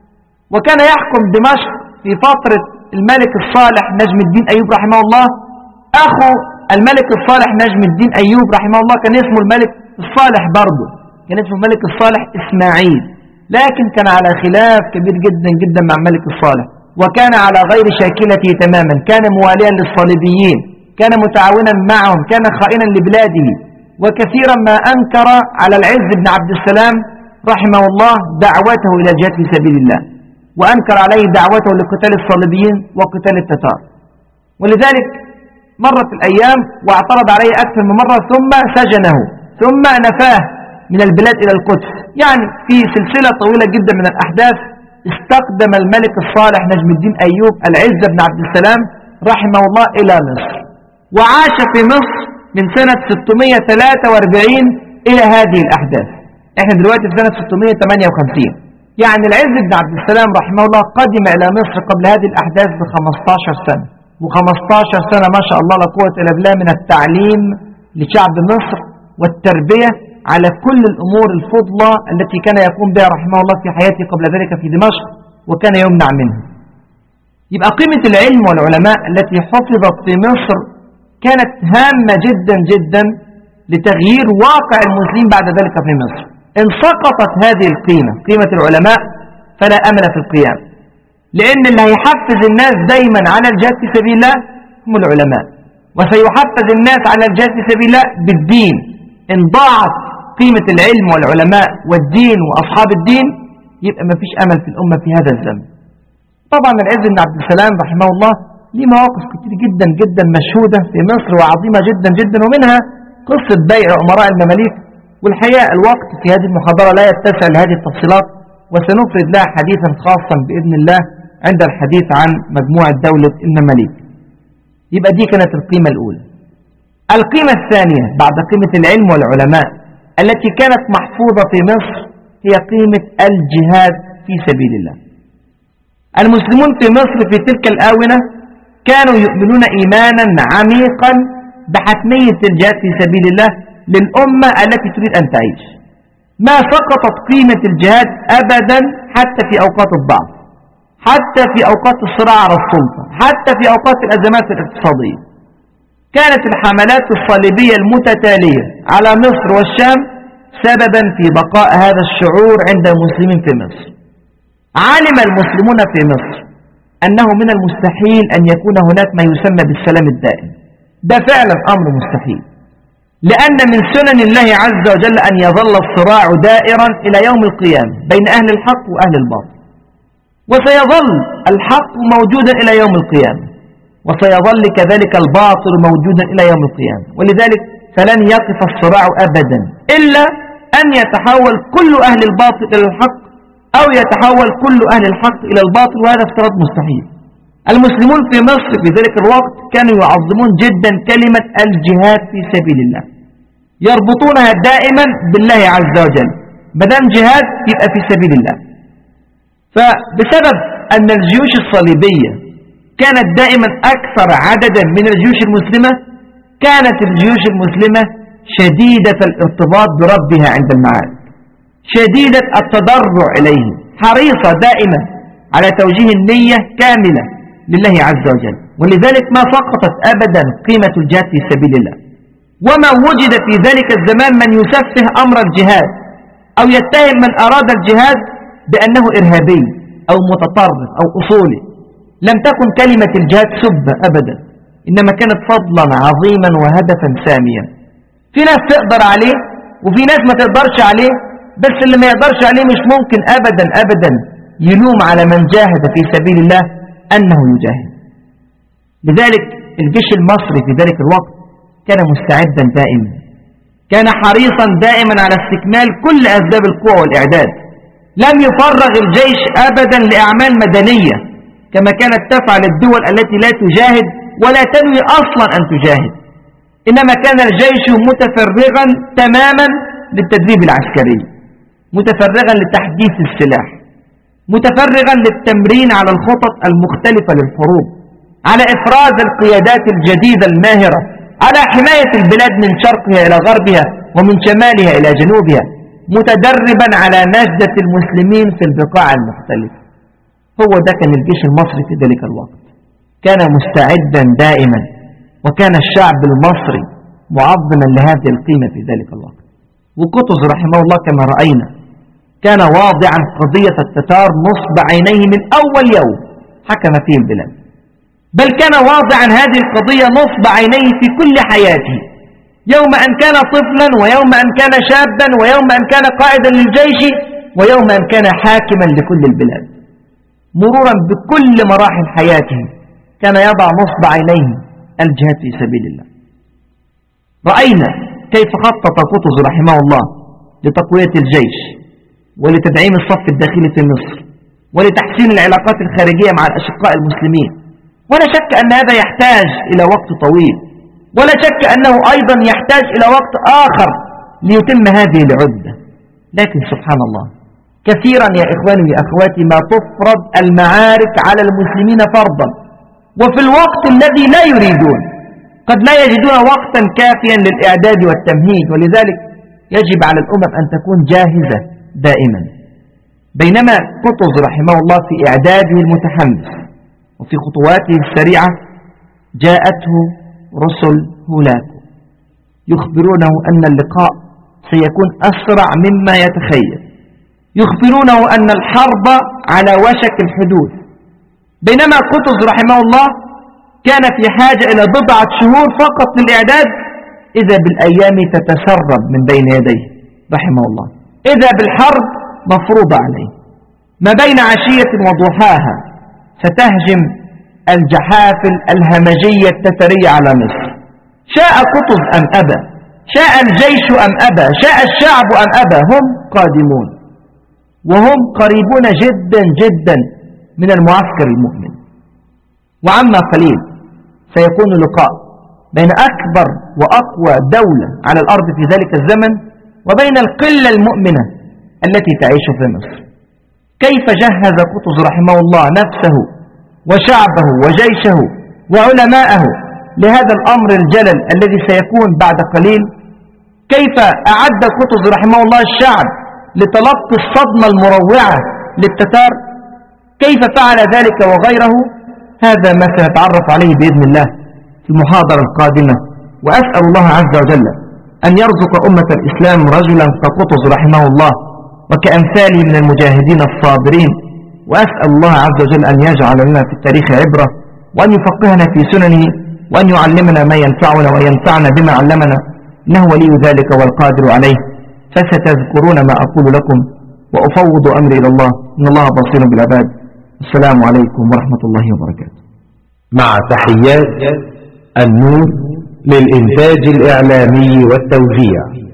وكان يحكم دمشق في فترة الملك الصالح نجم الدين أيوب رحمه الله. أخو الملك الصالح نجم الدين أيوب رحمه الله كان اسمه الملك الصالح برضه، كان اسمه الملك الصالح إسماعيل، لكن كان على خلاف كبير جدا جدا مع الملك الصالح، وكان على غير شاكلته تماما، كان مواليا للصليبيين، كان متعاونا معهم، كان خائنا لبلاده. وكثيرا ما أنكر على العز بن عبد السلام رحمه الله دعوته إلى الجهاد في سبيل الله، وأنكر عليه دعوته لقتال الصليبيين وقتال التتار. ولذلك مرت الأيام واعترض عليه أكثر من مرة، ثم سجنه، ثم نفاه من البلاد إلى القدس. يعني في سلسلة طويلة جدا من الأحداث استقدم الملك الصالح نجم الدين أيوب العز بن عبد السلام رحمه الله إلى مصر، وعاش في مصر من سنة ستمائة وثلاثة وأربعين إلى هذه الأحداث. احنا دلوقتي في سنة ستمائة وثمانية وخمسين، يعني العز بن عبد السلام رحمه الله قدم إلى مصر قبل هذه الأحداث ب خمسة عشر سنة، و15 سنة ما شاء الله لا قوة إلا بالله من التعليم لشعب مصر والتربية على كل الأمور الفضلى التي كان يقوم بها رحمه الله في حياته قبل ذلك في دمشق، وكان يمنع منها. يبقى قيمة العلم والعلماء التي حفظت في مصر كانت هامة جدا جدا لتغيير واقع المسلمين بعد ذلك في مصر. إن سقطت هذه القيمة، قيمة العلماء، فلا أمل في القيام، لأن اللي هيحفز الناس دايما على الجهاد في سبيل الله هم العلماء، وسيحفز الناس على الجهاد في سبيل الله بالدين. إن ضاعت قيمة العلم والعلماء والدين وأصحاب الدين يبقى ما فيش أمل في الأمة في هذا الزمن. طبعا العز بن عبد السلام رحمه الله ليه مواقف كتير جدا جدا مشهودة في مصر وعظيمة جدا جدا، ومنها قصة بيع أمراء المماليك. والحقيقة الوقت في هذه المحاضرة لا يتسع لهذه التفصيلات، وسنفرد لها حديثا خاصا بإذن الله عند الحديث عن مجموعة دولة المماليك. يبقى دي كانت القيمة الأولى. القيمة الثانية بعد قيمة العلم والعلماء التي كانت محفوظة في مصر هي قيمة الجهاد في سبيل الله. المسلمون في مصر في تلك الآونة كانوا يؤمنون إيمانا عميقا بحتمية الجهاد في سبيل الله للأمة التي تريد أن تعيش. ما سقطت قيمة الجهاد أبدا حتى في أوقات الضعف، حتى في أوقات الصراع على السلطة، حتى في أوقات الأزمات الاقتصادية. كانت الحملات الصليبية المتتالية على مصر والشام سببا في بقاء هذا الشعور عند المسلمين في مصر. علم المسلمون في مصر أنه من المستحيل أن يكون هناك ما يسمى بالسلام الدائم. ده فعلا أمر مستحيل، لأن من سنن الله عز وجل أن يظل الصراع دائرا إلى يوم القيامة بين أهل الحق وأهل الباطل، وسيظل الحق موجودا إلى يوم القيامة، وسيظل كذلك الباطل موجودا إلى يوم القيامة. ولذلك فلن يقف الصراع أبدا إلا أن يتحول كل أهل الباطل إلى الحق، أو يتحول كل أهل الحق إلى الباطل، وهذا افتراض مستحيل. المسلمون في مصر في ذلك الوقت كانوا يعظمون جدا كلمة الجهاد في سبيل الله، يربطونها دائما بالله عز وجل، مدام جهاد يبقى في سبيل الله. فبسبب أن الجيوش الصليبية كانت دائما أكثر عددا من الجيوش المسلمة، كانت الجيوش المسلمة شديدة الارتباط بربها عند المعارك، شديدة التضرع إليه، حريصة دائما على توجيه النية كاملة لله عز وجل. ولذلك ما سقطت أبدا قيمة الجهاد في سبيل الله. وما وجد في ذلك الزمان من يسفه أمر الجهاد أو يتهم من أراد الجهاد بأنه إرهابي أو متطرف أو أصولي. لم تكن كلمة الجهاد سبة أبدا، إنما كانت فضلا عظيما وهدفا ساميا. في ناس تقدر عليه وفي ناس ما تقدرش عليه، بس اللي ما يقدرش عليه مش ممكن أبدا أبدا يلوم على من جاهد في سبيل الله أنه يجاهد. لذلك الجيش المصري في ذلك الوقت كان مستعدا دائما، كان حريصا دائما على استكمال كل أسباب القوة والإعداد. لم يفرغ الجيش أبدا لأعمال مدنية كما كانت تفعل الدول التي لا تجاهد ولا تنوي أصلا أن تجاهد، إنما كان الجيش متفرغا تماما للتدريب العسكري، متفرغا لتحديث السلاح، متفرغا للتمرين على الخطط المختلفة للحروب، على إفراز القيادات الجديدة الماهرة، على حماية البلاد من شرقها إلى غربها ومن شمالها إلى جنوبها، متدربا على نجدة المسلمين في البقاع المختلفة. هو ده كان الجيش المصري في ذلك الوقت، كان مستعدا دائما، وكان الشعب المصري معظما لهذه القيمة في ذلك الوقت. وقطز رحمه الله كما رأينا كان واضعا قضية التتار نصب عينيه من أول يوم حكم فيه البلاد، بل كان واضعا هذه القضية نصب عينيه في كل حياته، يوم أن كان طفلا ويوم أن كان شابا ويوم أن كان قائدا للجيش ويوم أن كان حاكما لكل البلاد. مرورا بكل مراحل حياته كان يضع نصب عينيه الجهاد في سبيل الله. رأينا كيف خطط قطز رحمه الله لتقوية الجيش ولتدعيم الصف الداخلي في مصر ولتحسين العلاقات الخارجية مع الأشقاء المسلمين. ولا شك أن هذا يحتاج إلى وقت طويل، ولا شك أنه أيضا يحتاج إلى وقت آخر ليتم هذه العدة. لكن سبحان الله كثيرا يا إخواني يا أخواتي ما تفرض المعارك على المسلمين فرضا وفي الوقت الذي لا يريدون، قد لا يجدون وقتا كافيا للإعداد والتمهيد. ولذلك يجب على الأمم أن تكون جاهزة دائما. بينما قطز رحمه الله في إعداده المتحمس وفي خطواته السريعة جاءته رسل هولاكو يخبرونه أن اللقاء سيكون أسرع مما يتخيل، يخبرونه أن الحرب على وشك الحدوث. بينما قطز رحمه الله كان في حاجة إلى بضعة شهور فقط للإعداد، إذا بالأيام تتسرب من بين يديه رحمه الله، إذا بالحرب مفروضة عليه. ما بين عشية وضحاها ستهجم الجحافل الهمجية التترية على مصر. شاء قطز أم أبى، شاء الجيش أم أبى، شاء الشعب أم أبى، هم قادمون، وهم قريبون جدا جدا من المعسكر المؤمن. وعما قليل سيكون لقاء بين أكبر وأقوى دولة على الأرض في ذلك الزمن وبين القلة المؤمنة التي تعيش في مصر. كيف جهز قطز رحمه الله نفسه وشعبه وجيشه وعلماءه لهذا الأمر الجلل الذي سيكون بعد قليل؟ كيف أعد قطز رحمه الله الشعب لتلقي الصدمة المروعة للتتار؟ كيف فعل ذلك وغيره؟ هذا ما سنتعرف عليه بإذن الله في المحاضرة القادمة. وأسأل الله عز وجل أن يرزق أمة الإسلام رجلا كقطز رحمه الله وكأمثاله من المجاهدين الصابرين. وأسأل الله عز وجل أن يجعل لنا في التاريخ عبرة، وأن يفقهنا في سننه، وأن يعلمنا ما ينفعنا وينفعنا بما علمنا، إنه ولي ذلك والقادر عليه. فستذكرون ما أقول لكم وأفوض أمري إلى الله، إن الله بصير بالعباد. السلام عليكم ورحمة الله وبركاته. مع تحيات النور للإنتاج الإعلامي والتوزيع.